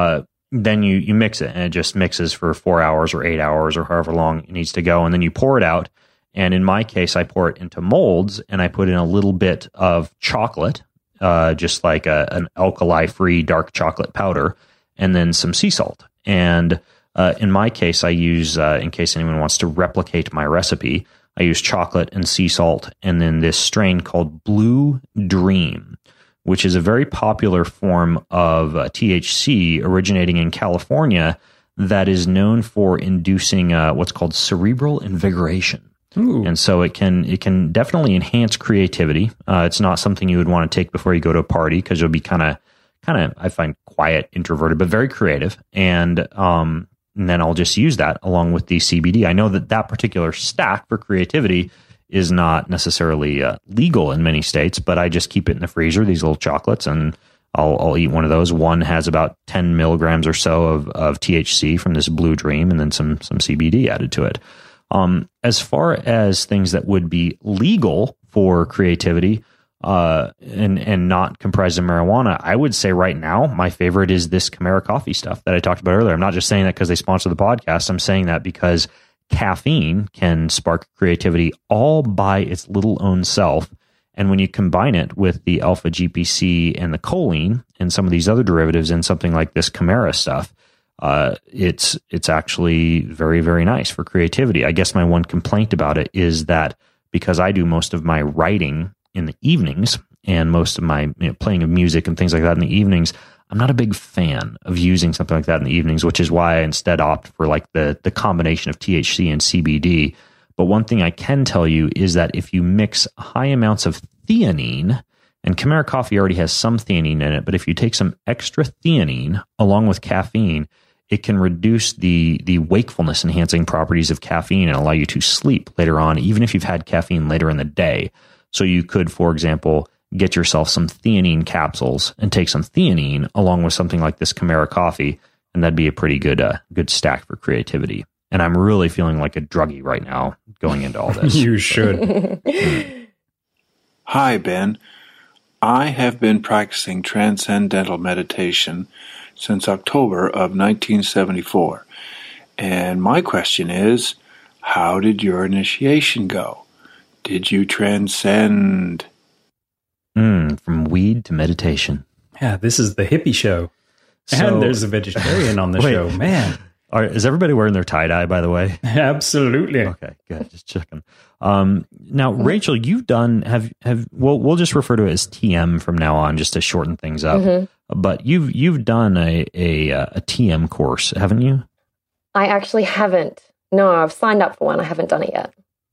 then you, you mix it, and it just mixes for four hours or eight hours or however long it needs to go. And then you pour it out. And in my case, I pour it into molds, and I put in a little bit of chocolate, uh, just like a, an alkali-free dark chocolate powder, and then some sea salt. And uh, in my case, I use, uh, in case anyone wants to replicate my recipe, I use chocolate and sea salt, and then this strain called Blue Dream, which is a very popular form of uh, T H C originating in California that is known for inducing uh, what's called cerebral invigoration. Ooh. And so it can it can definitely enhance creativity. Uh, it's not something you would want to take before you go to a party, because you'll be kind of kind of I find quiet, introverted, but very creative. And um, and then I'll just use that along with the C B D. I know that that particular stack for creativity is not necessarily uh, legal in many states, but I just keep it in the freezer, these little chocolates, and I'll, I'll eat one of those. One has about ten milligrams or so of, of T H C from this Blue Dream, and then some some C B D added to it. Um, as far as things that would be legal for creativity uh, and and not comprised of marijuana, I would say right now my favorite is this Chimera coffee stuff that I talked about earlier. I'm not just saying that because they sponsor the podcast. I'm saying that because caffeine can spark creativity all by its little own self. And when you combine it with the alpha G P C and the choline and some of these other derivatives in something like this Chimera stuff, uh, it's it's actually very, very nice for creativity. I guess my one complaint about it is that because I do most of my writing in the evenings and most of my you know, playing of music and things like that in the evenings, I'm not a big fan of using something like that in the evenings, which is why I instead opt for like the the combination of T H C and C B D. But one thing I can tell you is that if you mix high amounts of theanine, and Chimera coffee already has some theanine in it, but if you take some extra theanine along with caffeine, it can reduce the the wakefulness enhancing properties of caffeine and allow you to sleep later on, even if you've had caffeine later in the day. So you could, for example, get yourself some theanine capsules and take some theanine along with something like this Chimera coffee, and that'd be a pretty good uh, good stack for creativity. And I'm really feeling like a druggie right now going into all this. You should. Hi, Ben. I have been practicing transcendental meditation since October of nineteen seventy-four. And my question is, how did your initiation go? Did you transcend? Mm, from weed to meditation. Yeah, this is the hippie show. So, and there's a vegetarian on the wait, show. Man. Are, is everybody wearing their tie-dye, by the way? Absolutely. Okay, good. Just checking. Um, now, Rachel, you've done, have, have, we'll, we'll just refer to it as T M from now on, just to shorten things up. Mm-hmm. But you've, you've done a, a, a T M course, haven't you? I actually haven't. No, I've signed up for one. I haven't done it yet.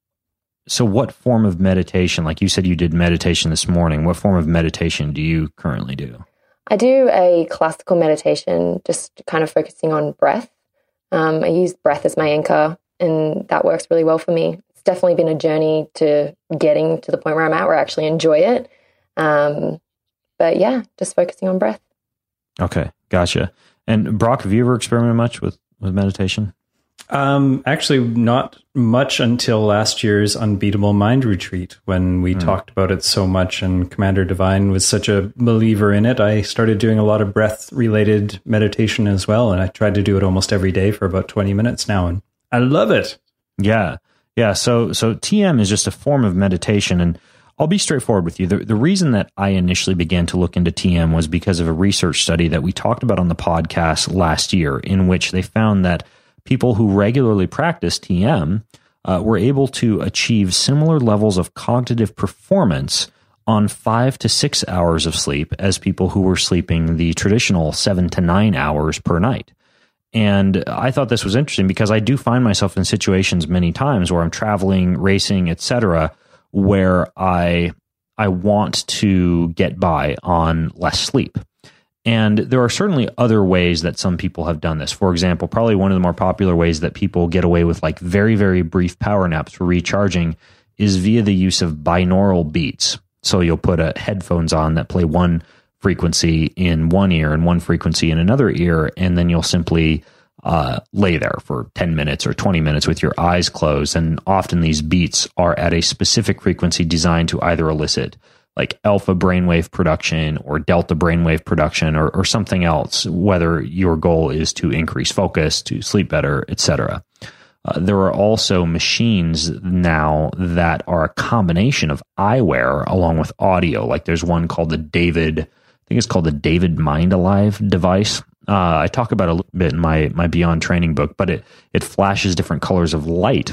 So what form of meditation, like you said you did meditation this morning, what form of meditation do you currently do? I do a classical meditation, just kind of focusing on breath. Um, I use breath as my anchor, and that works really well for me. It's definitely been a journey to getting to the point where I'm at, where I actually enjoy it. Um, but yeah, just focusing on breath. Okay, gotcha. And Brock, have you ever experimented much with, with meditation? Um, actually, not much until last year's Unbeatable Mind Retreat, when we mm. talked about it so much, and Commander Divine was such a believer in it. I started doing a lot of breath-related meditation as well, and I tried to do it almost every day for about twenty minutes now, and I love it. Yeah, yeah. So, so T M is just a form of meditation, and I'll be straightforward with you. The, the reason that I initially began to look into T M was because of a research study that we talked about on the podcast last year, in which they found that people who regularly practice T M uh, were able to achieve similar levels of cognitive performance on five to six hours of sleep as people who were sleeping the traditional seven to nine hours per night. And I thought this was interesting because I do find myself in situations many times where I'm traveling, racing, et cetera, where I I want to get by on less sleep. And there are certainly other ways that some people have done this. For example, probably one of the more popular ways that people get away with like very, very brief power naps for recharging is via the use of binaural beats. So you'll put a headphones on that play one frequency in one ear and one frequency in another ear, and then you'll simply uh, lay there for ten minutes or twenty minutes with your eyes closed. And often these beats are at a specific frequency designed to either elicit like alpha brainwave production or delta brainwave production or, or something else, whether your goal is to increase focus, to sleep better, et cetera. Uh, there are also machines now that are a combination of eyewear along with audio. Like there's one called the David, I think it's called the David Mind Alive device. Uh, I talk about it a little bit in my, my Beyond Training book, but it, it flashes different colors of light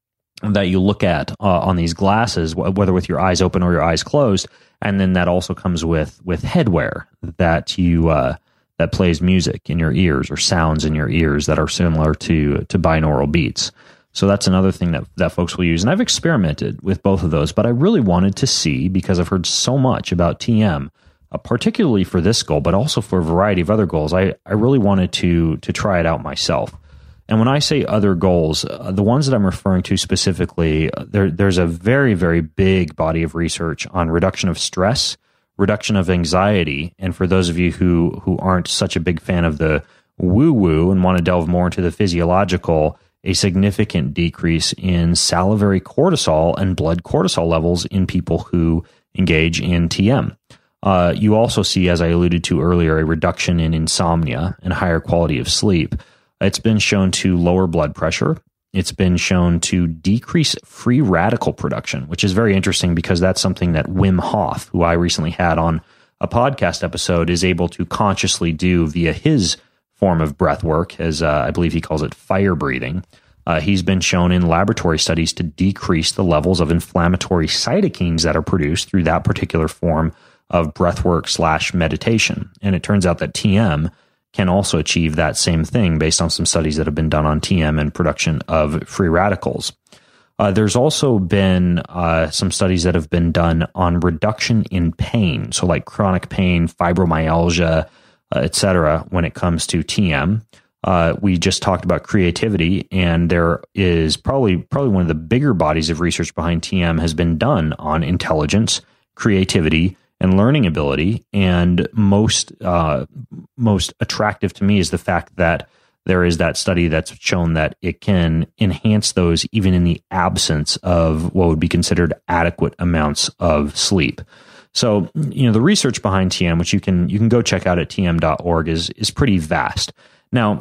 that you look at uh, on these glasses, whether with your eyes open or your eyes closed. And then that also comes with, with headwear that you, uh, that plays music in your ears or sounds in your ears that are similar to, to binaural beats. So that's another thing that, that folks will use. And I've experimented with both of those, but I really wanted to see, because I've heard so much about T M, uh, particularly for this goal, but also for a variety of other goals. I, I really wanted to, to try it out myself. And when I say other goals, uh, the ones that I'm referring to specifically, uh, there, there's a very, very big body of research on reduction of stress, reduction of anxiety. And for those of you who, who aren't such a big fan of the woo-woo and want to delve more into the physiological, a significant decrease in salivary cortisol and blood cortisol levels in people who engage in T M. Uh, you also see, as I alluded to earlier, a reduction in insomnia and higher quality of sleep. It's been shown to lower blood pressure. It's been shown to decrease free radical production, which is very interesting because that's something that Wim Hof, who I recently had on a podcast episode, is able to consciously do via his form of breath work, as uh, I believe he calls it fire breathing. Uh, he's been shown in laboratory studies to decrease the levels of inflammatory cytokines that are produced through that particular form of breath work slash meditation. And it turns out that T M can also achieve that same thing based on some studies that have been done on T M and production of free radicals. Uh, there's also been uh, some studies that have been done on reduction in pain, so like chronic pain, fibromyalgia, uh, et cetera, when it comes to T M. Uh, we just talked about creativity, and there is probably probably one of the bigger bodies of research behind T M has been done on intelligence, creativity, and learning ability. And most uh, most attractive to me is the fact that there is that study that's shown that it can enhance those even in the absence of what would be considered adequate amounts of sleep. So, you know, the research behind T M, which you can you can go check out at T M dot org, is is pretty vast. Now,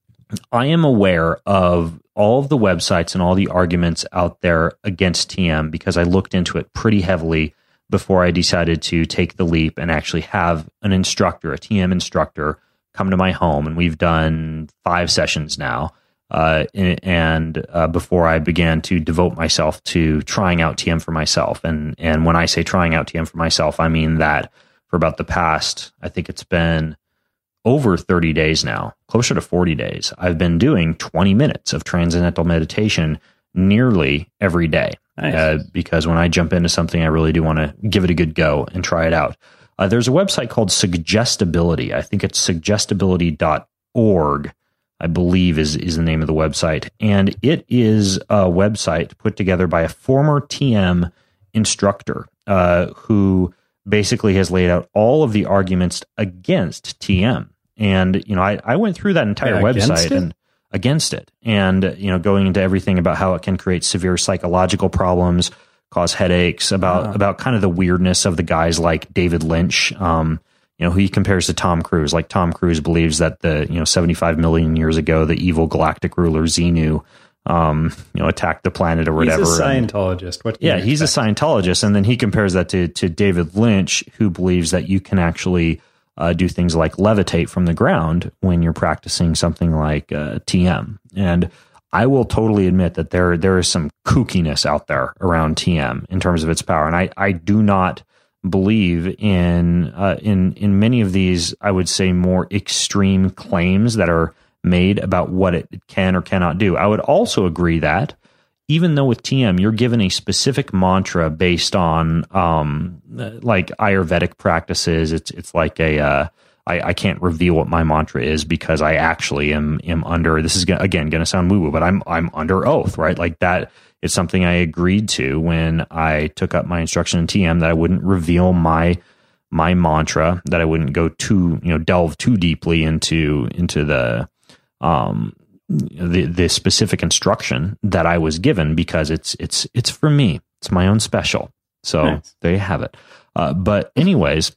I am aware of all of the websites and all the arguments out there against T M because I looked into it pretty heavily before I decided to take the leap and actually have an instructor, a T M instructor, come to my home. And we've done five sessions now. Uh, and uh, before I began to devote myself to trying out T M for myself. And, and when I say trying out T M for myself, I mean that for about the past, I think it's been over thirty days now, closer to forty days, I've been doing twenty minutes of transcendental meditation nearly every day. Nice. Uh, because when I jump into something, I really do want to give it a good go and try it out. Uh, there's a website called Suggestibility. I think it's suggestibility dot org, I believe is, is the name of the website. And it is a website put together by a former T M instructor uh, who basically has laid out all of the arguments against T M. And, you know, I, I went through that entire yeah, website and against it. And, you know, going into everything about how it can create severe psychological problems, cause headaches, about, uh-huh. about kind of the weirdness of the guys like David Lynch, um, you know, who he compares to Tom Cruise. Like Tom Cruise believes that the, you know, seventy-five million years ago, the evil galactic ruler Xenu, um, you know, attacked the planet or whatever. He's a Scientologist. What yeah, he's expect? a Scientologist. And then he compares that to, to David Lynch, who believes that you can actually uh, do things like levitate from the ground when you're practicing something like uh, T M. And I will totally admit that there there is some kookiness out there around T M in terms of its power. And I, I do not believe in uh, in in many of these, I would say, more extreme claims that are made about what it can or cannot do. I would also agree that even though with T M, you're given a specific mantra based on um, like Ayurvedic practices, it's it's like a, uh, I, I can't reveal what my mantra is because I actually am am under, this is again going to sound woo-woo, but I'm I'm under oath, right? Like that is something I agreed to when I took up my instruction in T M, that I wouldn't reveal my my mantra, that I wouldn't go too, you know, delve too deeply into into the um the the specific instruction that I was given, because it's it's it's for me. It's my own special. So Nice. there you have it. Uh, but anyways,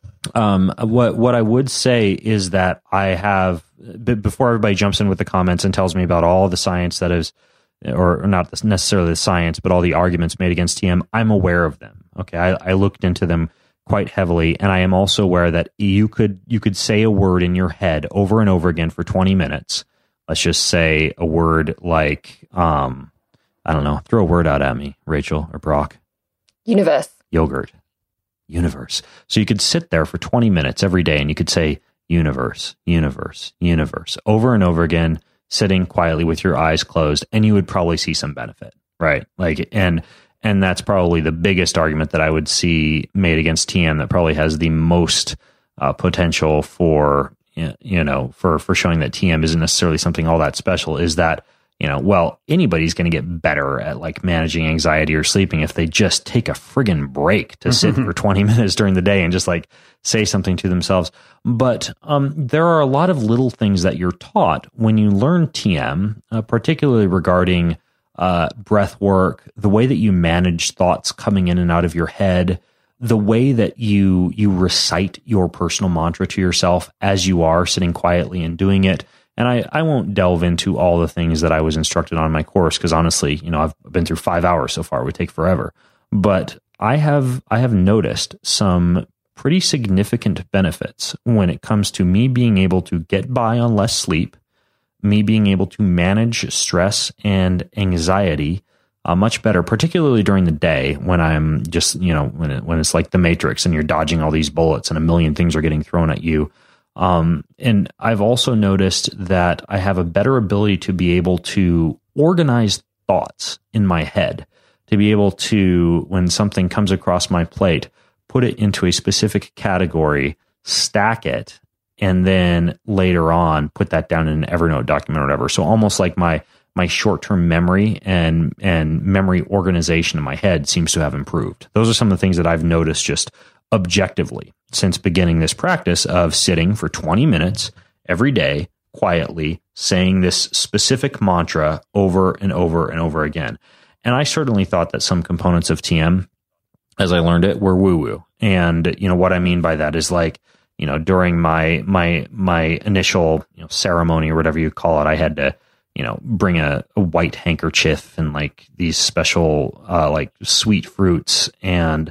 um, what what I would say is that I have, b- before everybody jumps in with the comments and tells me about all the science that is, or not necessarily the science, but all the arguments made against T M, I'm aware of them. Okay, I, I looked into them quite heavily, and I am also aware that you could you could say a word in your head over and over again for twenty minutes. Let's just say a word like, um, I don't know, throw a word out at me, Rachel or Brock. Universe. Yogurt. Universe. So you could sit there for twenty minutes every day and you could say universe, universe, universe over and over again, sitting quietly with your eyes closed, and you would probably see some benefit, right? Like, and and that's probably the biggest argument that I would see made against T M that probably has the most uh, potential for, you know, for, for showing that T M isn't necessarily something all that special, is that, you know, well, anybody's going to get better at like managing anxiety or sleeping if they just take a friggin' break to sit for twenty minutes during the day and just like say something to themselves. But um, there are a lot of little things that you're taught when you learn T M, uh, particularly regarding uh, breath work, the way that you manage thoughts coming in and out of your head, the way that you you recite your personal mantra to yourself as you are sitting quietly and doing it. And I, I won't delve into all the things that I was instructed on in my course, because honestly, you know, I've been through five hours so far. It would take forever. But I have I have noticed some pretty significant benefits when it comes to me being able to get by on less sleep, me being able to manage stress and anxiety uh, much better, particularly during the day when I'm just, you know, when it, when it's like the Matrix and you're dodging all these bullets and a million things are getting thrown at you. Um, and I've also noticed that I have a better ability to be able to organize thoughts in my head, to be able to, when something comes across my plate, put it into a specific category, stack it, and then later on put that down in an Evernote document or whatever. So almost like my my short-term memory and and memory organization in my head seems to have improved. Those are some of the things that I've noticed just objectively since beginning this practice of sitting for twenty minutes every day, quietly saying this specific mantra over and over and over again. And I certainly thought that some components of T M, as I learned it, were woo-woo. And, you know, what I mean by that is like, you know, during my, my, my initial, you know, ceremony or whatever you call it, I had to, you know, bring a, a white handkerchief and like these special, uh, like sweet fruits and,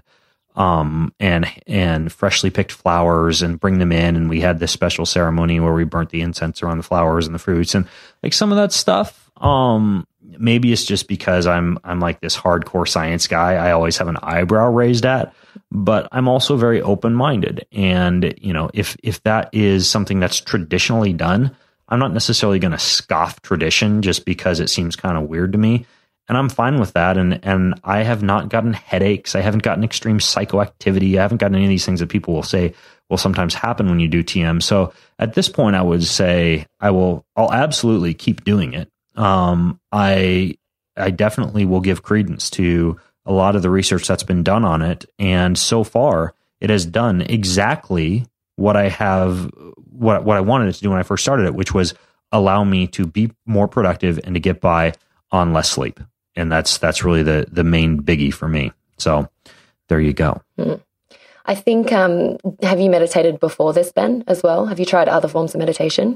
um, and, and freshly picked flowers and bring them in. And we had this special ceremony where we burnt the incense around the flowers and the fruits and like some of that stuff. Um, maybe it's just because I'm, I'm like this hardcore science guy. I always have an eyebrow raised at, but I'm also very open-minded. And, you know, if, if that is something that's traditionally done, I'm not necessarily going to scoff tradition just because it seems kind of weird to me. And I'm fine with that. And, and I have not gotten headaches. I haven't gotten extreme psychoactivity. I haven't gotten any of these things that people will say will sometimes happen when you do T M. So at this point, I would say I will, I'll absolutely keep doing it. Um, I, I definitely will give credence to a lot of the research that's been done on it. And so far it has done exactly what I have, what, what I wanted it to do when I first started it, which was allow me to be more productive and to get by on less sleep. And that's, that's really the, the main biggie for me. So there you go. Mm. I think, um, have you meditated before this, Ben, as well? Have you tried other forms of meditation?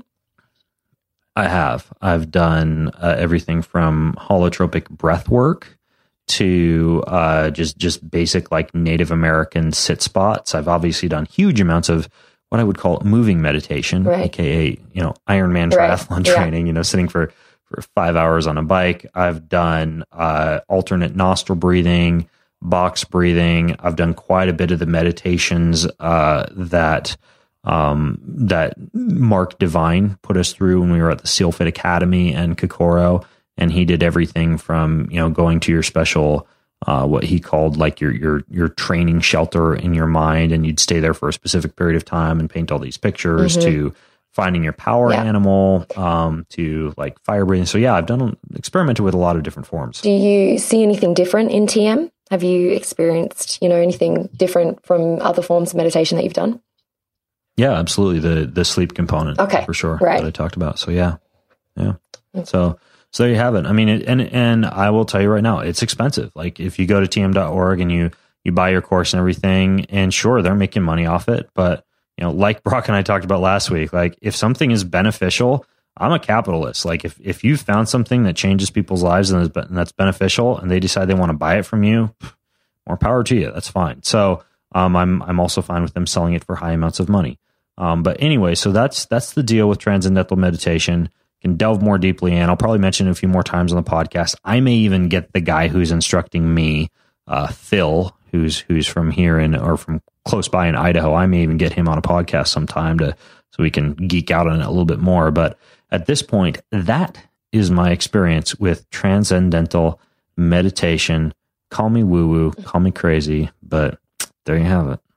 I have. I've done uh, everything from holotropic breath work to uh, just just basic like Native American sit spots. I've obviously done huge amounts of what I would call moving meditation, right. aka you know Ironman right. triathlon yeah. training. You know, sitting for for five hours on a bike. I've done uh, alternate nostril breathing, box breathing. I've done quite a bit of the meditations uh, that. Um, that Mark Divine put us through when we were at the SealFit Academy and Kokoro, and he did everything from, you know, going to your special, uh, what he called like your, your, your training shelter in your mind, and you'd stay there for a specific period of time and paint all these pictures mm-hmm. to finding your power yeah. animal, um, to like fire breathing. So yeah, I've done, experimented with a lot of different forms. Do you see anything different in T M? Have you experienced, you know, anything different from other forms of meditation that you've done? Yeah, absolutely. The the sleep component, okay, for sure, right. that I talked about. So yeah, yeah. So so there you have it. I mean, it, and and I will tell you right now, it's expensive. Like if you go to T M dot org and you you buy your course and everything, and sure, they're making money off it. But, you know, like Brock and I talked about last week, like if something is beneficial, I'm a capitalist. Like if, if you've found something that changes people's lives and, is, and that's beneficial and they decide they want to buy it from you, more power to you. That's fine. So um, I'm I'm also fine with them selling it for high amounts of money. Um, but anyway, so that's that's the deal with transcendental meditation. Can delve more deeply in. I'll probably mention it a few more times on the podcast. I may even get the guy who's instructing me, uh, Phil, who's who's from here in or from close by in Idaho. I may even get him on a podcast sometime to so we can geek out on it a little bit more. But at this point, that is my experience with transcendental meditation. Call me woo-woo, call me crazy, but there you have it.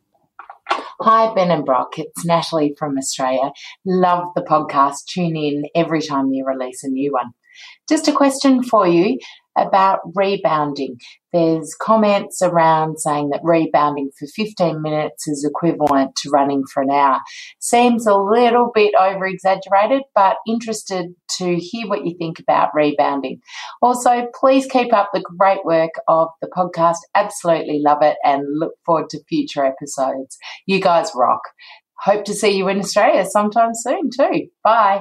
Hi, Ben and Brock. It's Natalie from Australia. Love the podcast. Tune in every time you release a new one. Just a question for you about rebounding. There's comments around saying that rebounding for fifteen minutes is equivalent to running for an hour. Seems a little bit over-exaggerated, but interested to hear what you think about rebounding. Also, please keep up the great work of the podcast. Absolutely love it and look forward to future episodes. You guys rock. Hope to see you in Australia sometime soon too. Bye.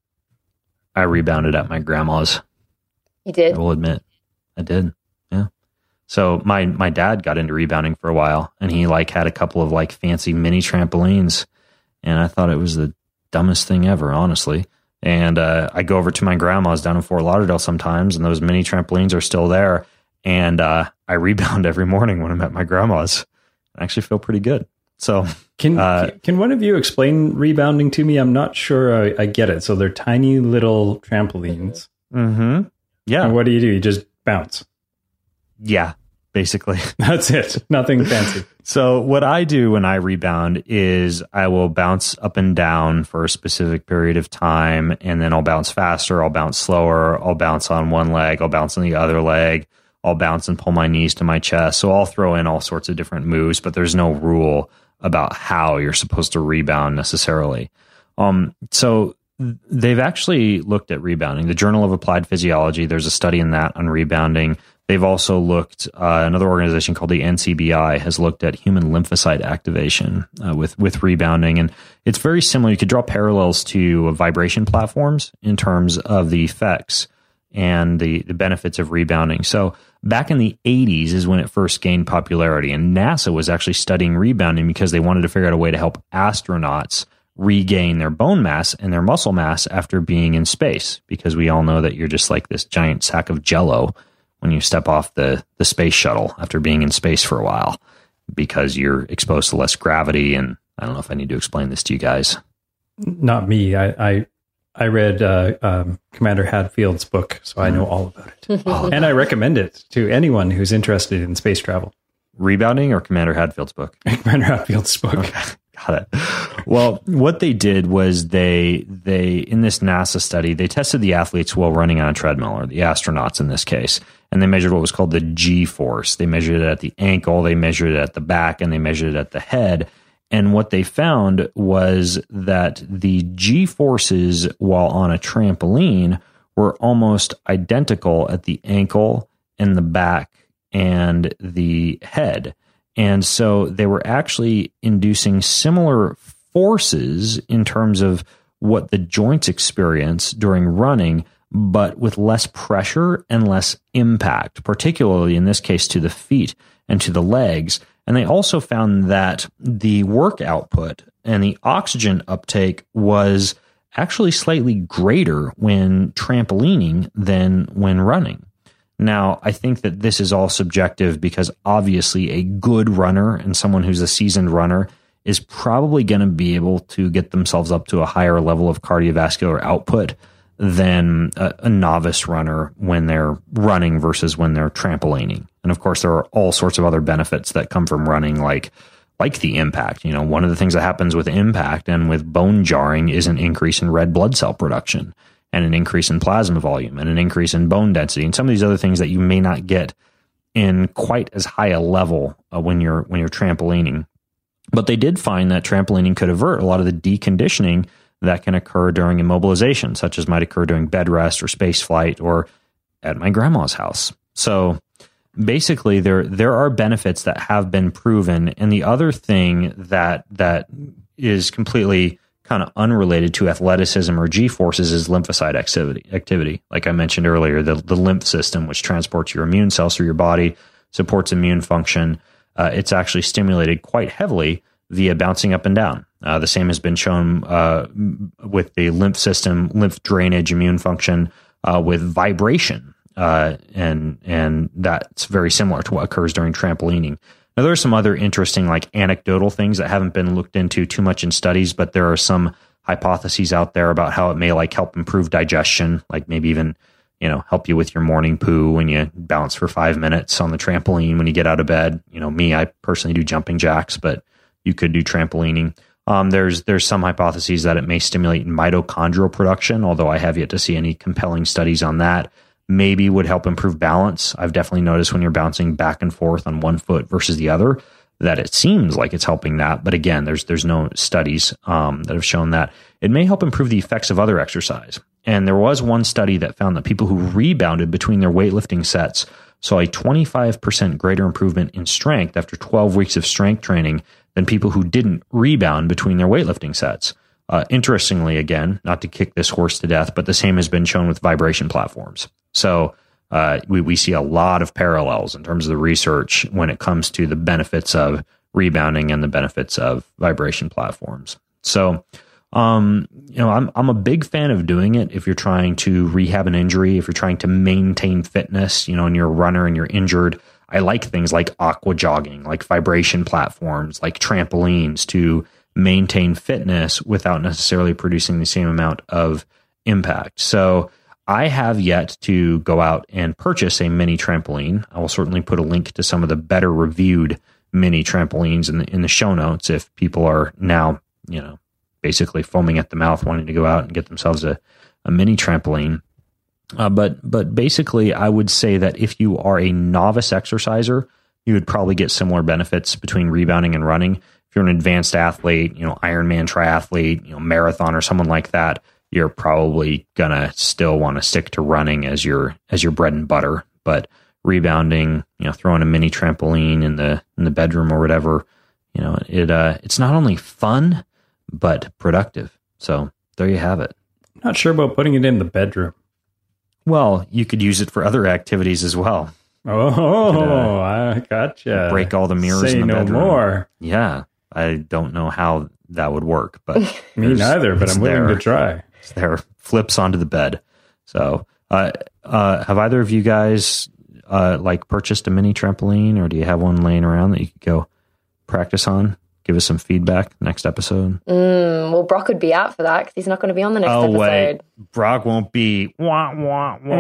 I rebounded at my grandma's. You did? I will admit. I did. Yeah. So my my dad got into rebounding for a while, and he like had a couple of like fancy mini trampolines, and I thought it was the dumbest thing ever, honestly. And uh, I go over to my grandma's down in Fort Lauderdale sometimes, and those mini trampolines are still there. And uh, I rebound every morning when I'm at my grandma's. I actually feel pretty good. So can uh, can one of you explain rebounding to me? I'm not sure I, I get it. So they're tiny little trampolines. Mm-hmm. Yeah. And what do you do? You just bounce. Yeah, basically. That's it. Nothing fancy. So what I do when I rebound is I will bounce up and down for a specific period of time, and then I'll bounce faster, I'll bounce slower, I'll bounce on one leg, I'll bounce on the other leg, I'll bounce and pull my knees to my chest. So I'll throw in all sorts of different moves, but there's no rule about how you're supposed to rebound necessarily. Um, so they've actually looked at rebounding. The Journal of Applied Physiology, there's a study in that on rebounding. They've also looked, uh, another organization called the N C B I has looked at human lymphocyte activation uh, with, with rebounding. And it's very similar. You could draw parallels to vibration platforms in terms of the effects and the, the benefits of rebounding. So back in the eighties is when it first gained popularity. And NASA was actually studying rebounding because they wanted to figure out a way to help astronauts regain their bone mass and their muscle mass after being in space, because we all know that you're just like this giant sack of jello when you step off the, the space shuttle after being in space for a while, because you're exposed to less gravity. And I don't know if I need to explain this to you guys. Not me. I I, I read uh, um, Commander Hadfield's book, so I know all about it. And I recommend it to anyone who's interested in space travel. Rebounding or Commander Hadfield's book? Commander Hadfield's book. Okay. Got it. Well, what they did was they they in this NASA study, they tested the athletes while running on a treadmill, or the astronauts in this case, and they measured what was called the G-force. They measured it at the ankle, they measured it at the back, and they measured it at the head. And what they found was that the G-forces while on a trampoline were almost identical at the ankle and the back and the head. And so they were actually inducing similar forces in terms of what the joints experience during running, but with less pressure and less impact, particularly in this case to the feet and to the legs. And they also found that the work output and the oxygen uptake was actually slightly greater when trampolining than when running. Now, I think that this is all subjective because obviously a good runner and someone who's a seasoned runner is probably going to be able to get themselves up to a higher level of cardiovascular output than a, a novice runner when they're running versus when they're trampolining. And of course, there are all sorts of other benefits that come from running, like like the impact. You know, one of the things that happens with impact and with bone jarring is an increase in red blood cell production, and an increase in plasma volume, and an increase in bone density, and some of these other things that you may not get in quite as high a level uh, when you're when you're trampolining. But they did find that trampolining could avert a lot of the deconditioning that can occur during immobilization, such as might occur during bed rest or space flight or at my grandma's house. So basically, there there are benefits that have been proven, and the other thing that that is completely kind of unrelated to athleticism or G-forces is lymphocyte activity. Activity, like I mentioned earlier, the the lymph system, which transports your immune cells through your body, supports immune function. Uh, it's actually stimulated quite heavily via bouncing up and down. Uh, the same has been shown uh, with the lymph system, lymph drainage, immune function, uh, with vibration. Uh, and and that's very similar to what occurs during trampolining. Now, there are some other interesting, like anecdotal things that haven't been looked into too much in studies, but there are some hypotheses out there about how it may like help improve digestion, like maybe even, you know, help you with your morning poo when you bounce for five minutes on the trampoline when you get out of bed. You know, me, I personally do jumping jacks, but you could do trampolining. Um, there's there's some hypotheses that it may stimulate mitochondrial production, although I have yet to see any compelling studies on that. Maybe would help improve balance. I've definitely noticed when you're bouncing back and forth on one foot versus the other that it seems like it's helping that. But again, there's there's no studies um, that have shown that. It may help improve the effects of other exercise. And there was one study that found that people who rebounded between their weightlifting sets saw a twenty-five percent greater improvement in strength after twelve weeks of strength training than people who didn't rebound between their weightlifting sets. Uh, interestingly, again, not to kick this horse to death, but the same has been shown with vibration platforms. So uh, we, we see a lot of parallels in terms of the research when it comes to the benefits of rebounding and the benefits of vibration platforms. So, um, you know, I'm I'm a big fan of doing it if you're trying to rehab an injury, if you're trying to maintain fitness, you know, and you're a runner and you're injured. I like things like aqua jogging, like vibration platforms, like trampolines to maintain fitness without necessarily producing the same amount of impact. So I have yet to go out and purchase a mini trampoline. I will certainly put a link to some of the better reviewed mini trampolines in the, in the show notes if people are now, you know, basically foaming at the mouth wanting to go out and get themselves a, a mini trampoline. Uh, but but basically, I would say that if you are a novice exerciser, you would probably get similar benefits between rebounding and running. If you're an advanced athlete, you know, Ironman triathlete, you know, marathon or someone like that, you're probably gonna still want to stick to running as your as your bread and butter. But rebounding, you know, throwing a mini trampoline in the in the bedroom or whatever, you know, it uh, it's not only fun but productive. So there you have it. Not sure about putting it in the bedroom. Well, you could use it for other activities as well. Oh, could, uh, I gotcha. Break all the mirrors Say in the no bedroom. more. Yeah, I don't know how that would work, but me neither. But I'm willing there. to try. It's there, flips onto the bed. So, uh, uh, have either of you guys uh, like purchased a mini trampoline, or do you have one laying around that you could go practice on? Give us some feedback next episode. Mm, well, Brock would be out for that because he's not going to be on the next oh, episode. Wait. Brock won't be. Wah, wah, wah,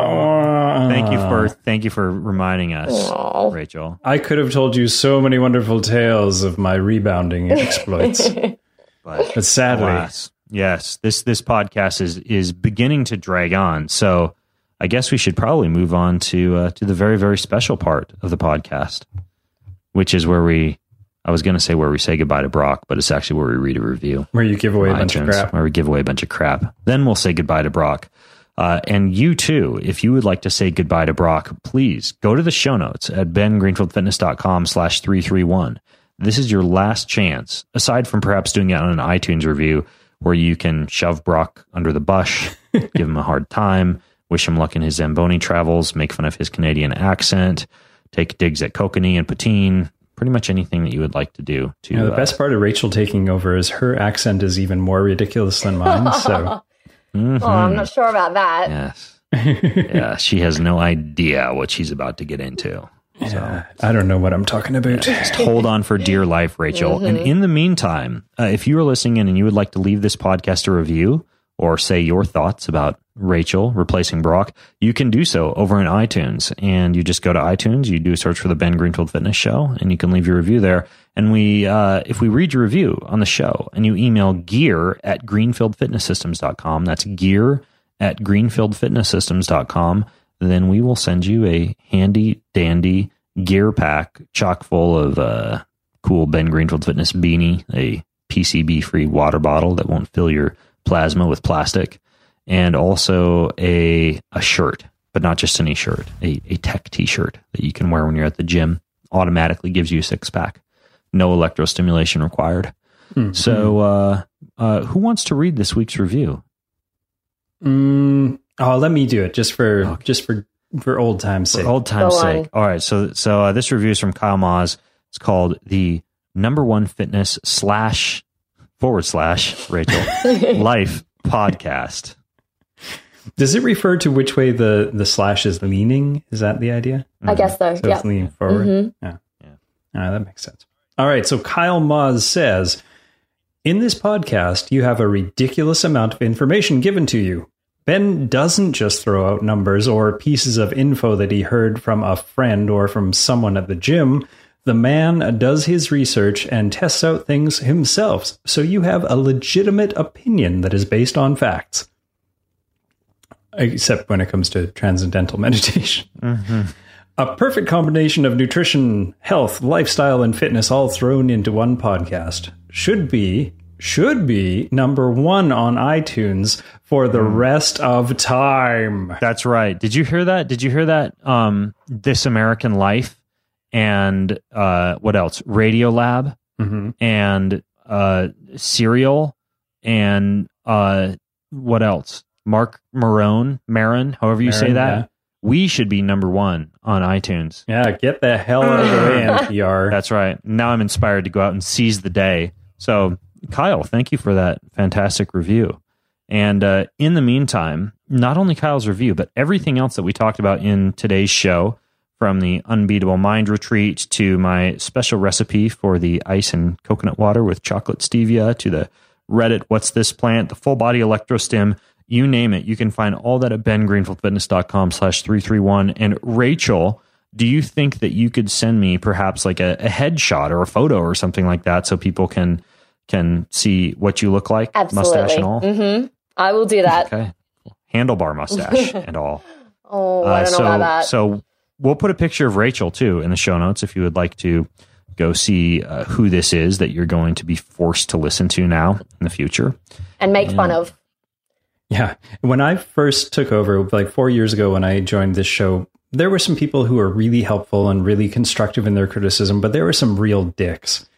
wah. Thank you for thank you for reminding us, Aww. Rachel. I could have told you so many wonderful tales of my rebounding exploits, but, but sadly, alas, yes, this this podcast is is beginning to drag on. So I guess we should probably move on to uh, to the very very special part of the podcast, which is where we. I was going to say where we say goodbye to Brock, but it's actually where we read a review. Where you give away a bunch iTunes, of crap. Where we give away a bunch of crap. Then we'll say goodbye to Brock. Uh, and you too, if you would like to say goodbye to Brock, please go to the show notes at bengreenfieldfitness.com slash 331. This is your last chance, aside from perhaps doing it on an iTunes review, where you can shove Brock under the bush, give him a hard time, wish him luck in his Zamboni travels, make fun of his Canadian accent, take digs at Kokanee and Poutine, pretty much anything that you would like to do. To you know, the uh, best part of Rachel taking over is her accent is even more ridiculous than mine. So, mm-hmm. Oh, I'm not sure about that. Yes, yeah, she has no idea what she's about to get into. Yeah, so, I don't know what I'm talking about. Yeah, just hold on for dear life, Rachel. Mm-hmm. And in the meantime, uh, if you are listening in and you would like to leave this podcast a review or say your thoughts about Rachel replacing Brock, you can do so over in iTunes. And you just go to iTunes, you do a search for the Ben Greenfield Fitness Show, and you can leave your review there. And we, uh, if we read your review on the show and you email gear at greenfield fitness systems dot com, that's gear at greenfield fitness systems dot com, then we will send you a handy dandy gear pack chock full of uh, cool Ben Greenfield Fitness beanie, a P C B-free water bottle that won't fill your plasma with plastic, and also a a shirt, but not just any shirt, a, a tech t-shirt that you can wear when you're at the gym. Automatically gives you a six pack. No electrostimulation required. Mm-hmm. So, uh, uh, who wants to read this week's review? Mm, oh, let me do it just for, okay. just for, for old time's sake. For old time's Go sake. On. All right. So, so, uh, this review is from Kyle Moz. It's called the number one fitness slash forward slash Rachel life podcast. Does it refer to which way the, the slash is leaning? Is that the idea? I guess so. So yeah. It's leaning forward. Mm-hmm. Yeah. Yeah. All right, that makes sense. All right. So Kyle Moz says, in this podcast, you have a ridiculous amount of information given to you. Ben doesn't just throw out numbers or pieces of info that he heard from a friend or from someone at the gym. The man does his research and tests out things himself. So you have a legitimate opinion that is based on facts. Except when it comes to transcendental meditation. Mm-hmm. A perfect combination of nutrition, health, lifestyle, and fitness all thrown into one podcast. Should be, should be number one on iTunes for the rest of time. That's right. Did you hear that? Did you hear that? Um, This American Life and uh, what else? Radiolab mm-hmm. and uh, Serial and uh, what else? Mark Maron, Maron, however you Maron, say that. Yeah. We should be number one on iTunes. Yeah, get the hell out of the way, N P R. That's right. Now I'm inspired to go out and seize the day. So, Kyle, thank you for that fantastic review. And uh, in the meantime, not only Kyle's review, but everything else that we talked about in today's show, from the Unbeatable Mind Retreat to my special recipe for the ice and coconut water with chocolate stevia to the Reddit What's This Plant, the full body electrostim, you name it. You can find all that at bengreenfieldfitness.com slash 331. And Rachel, do you think that you could send me perhaps like a, a headshot or a photo or something like that so people can can see what you look like? Absolutely. Mustache and all? Mm-hmm. I will do that. Okay. Handlebar mustache and all. Oh, I don't uh, so, know about that. So we'll put a picture of Rachel, too, in the show notes if you would like to go see uh, who this is that you're going to be forced to listen to now in the future. And make and, fun of. Yeah. When I first took over, like four years ago when I joined this show, there were some people who were really helpful and really constructive in their criticism, but there were some real dicks.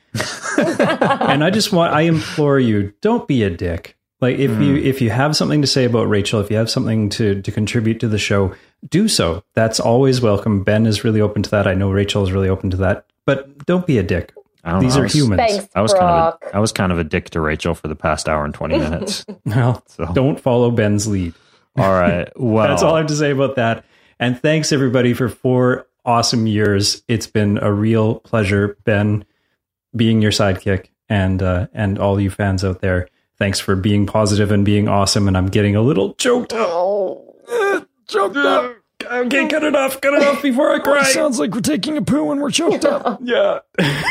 And I just want, I implore you, don't be a dick. Like if mm. you if you have something to say about Rachel, if you have something to, to contribute to the show, do so. That's always welcome. Ben is really open to that. I know Rachel is really open to that. But don't be a dick. I don't These know. are I was, humans. Thanks, I was Brock. kind of a, I was kind of a dick to Rachel for the past hour and twenty minutes. Well, so. Don't follow Ben's lead. All right. Well, that's all I have to say about that. And thanks everybody for four awesome years. It's been a real pleasure, Ben, being your sidekick, and uh, and all you fans out there. Thanks for being positive and being awesome. And I'm getting a little choked up. Oh. Uh, choked up. Okay, cut it off. Cut it off before I cry. It sounds like we're taking a poo when we're choked up. Yeah.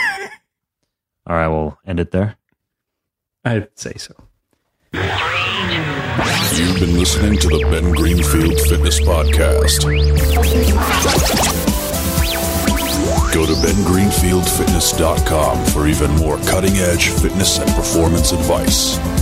All right, we'll end it there. I'd say so. You've been listening to the Ben Greenfield Fitness Podcast. Go to ben greenfield fitness dot com for even more cutting-edge fitness and performance advice.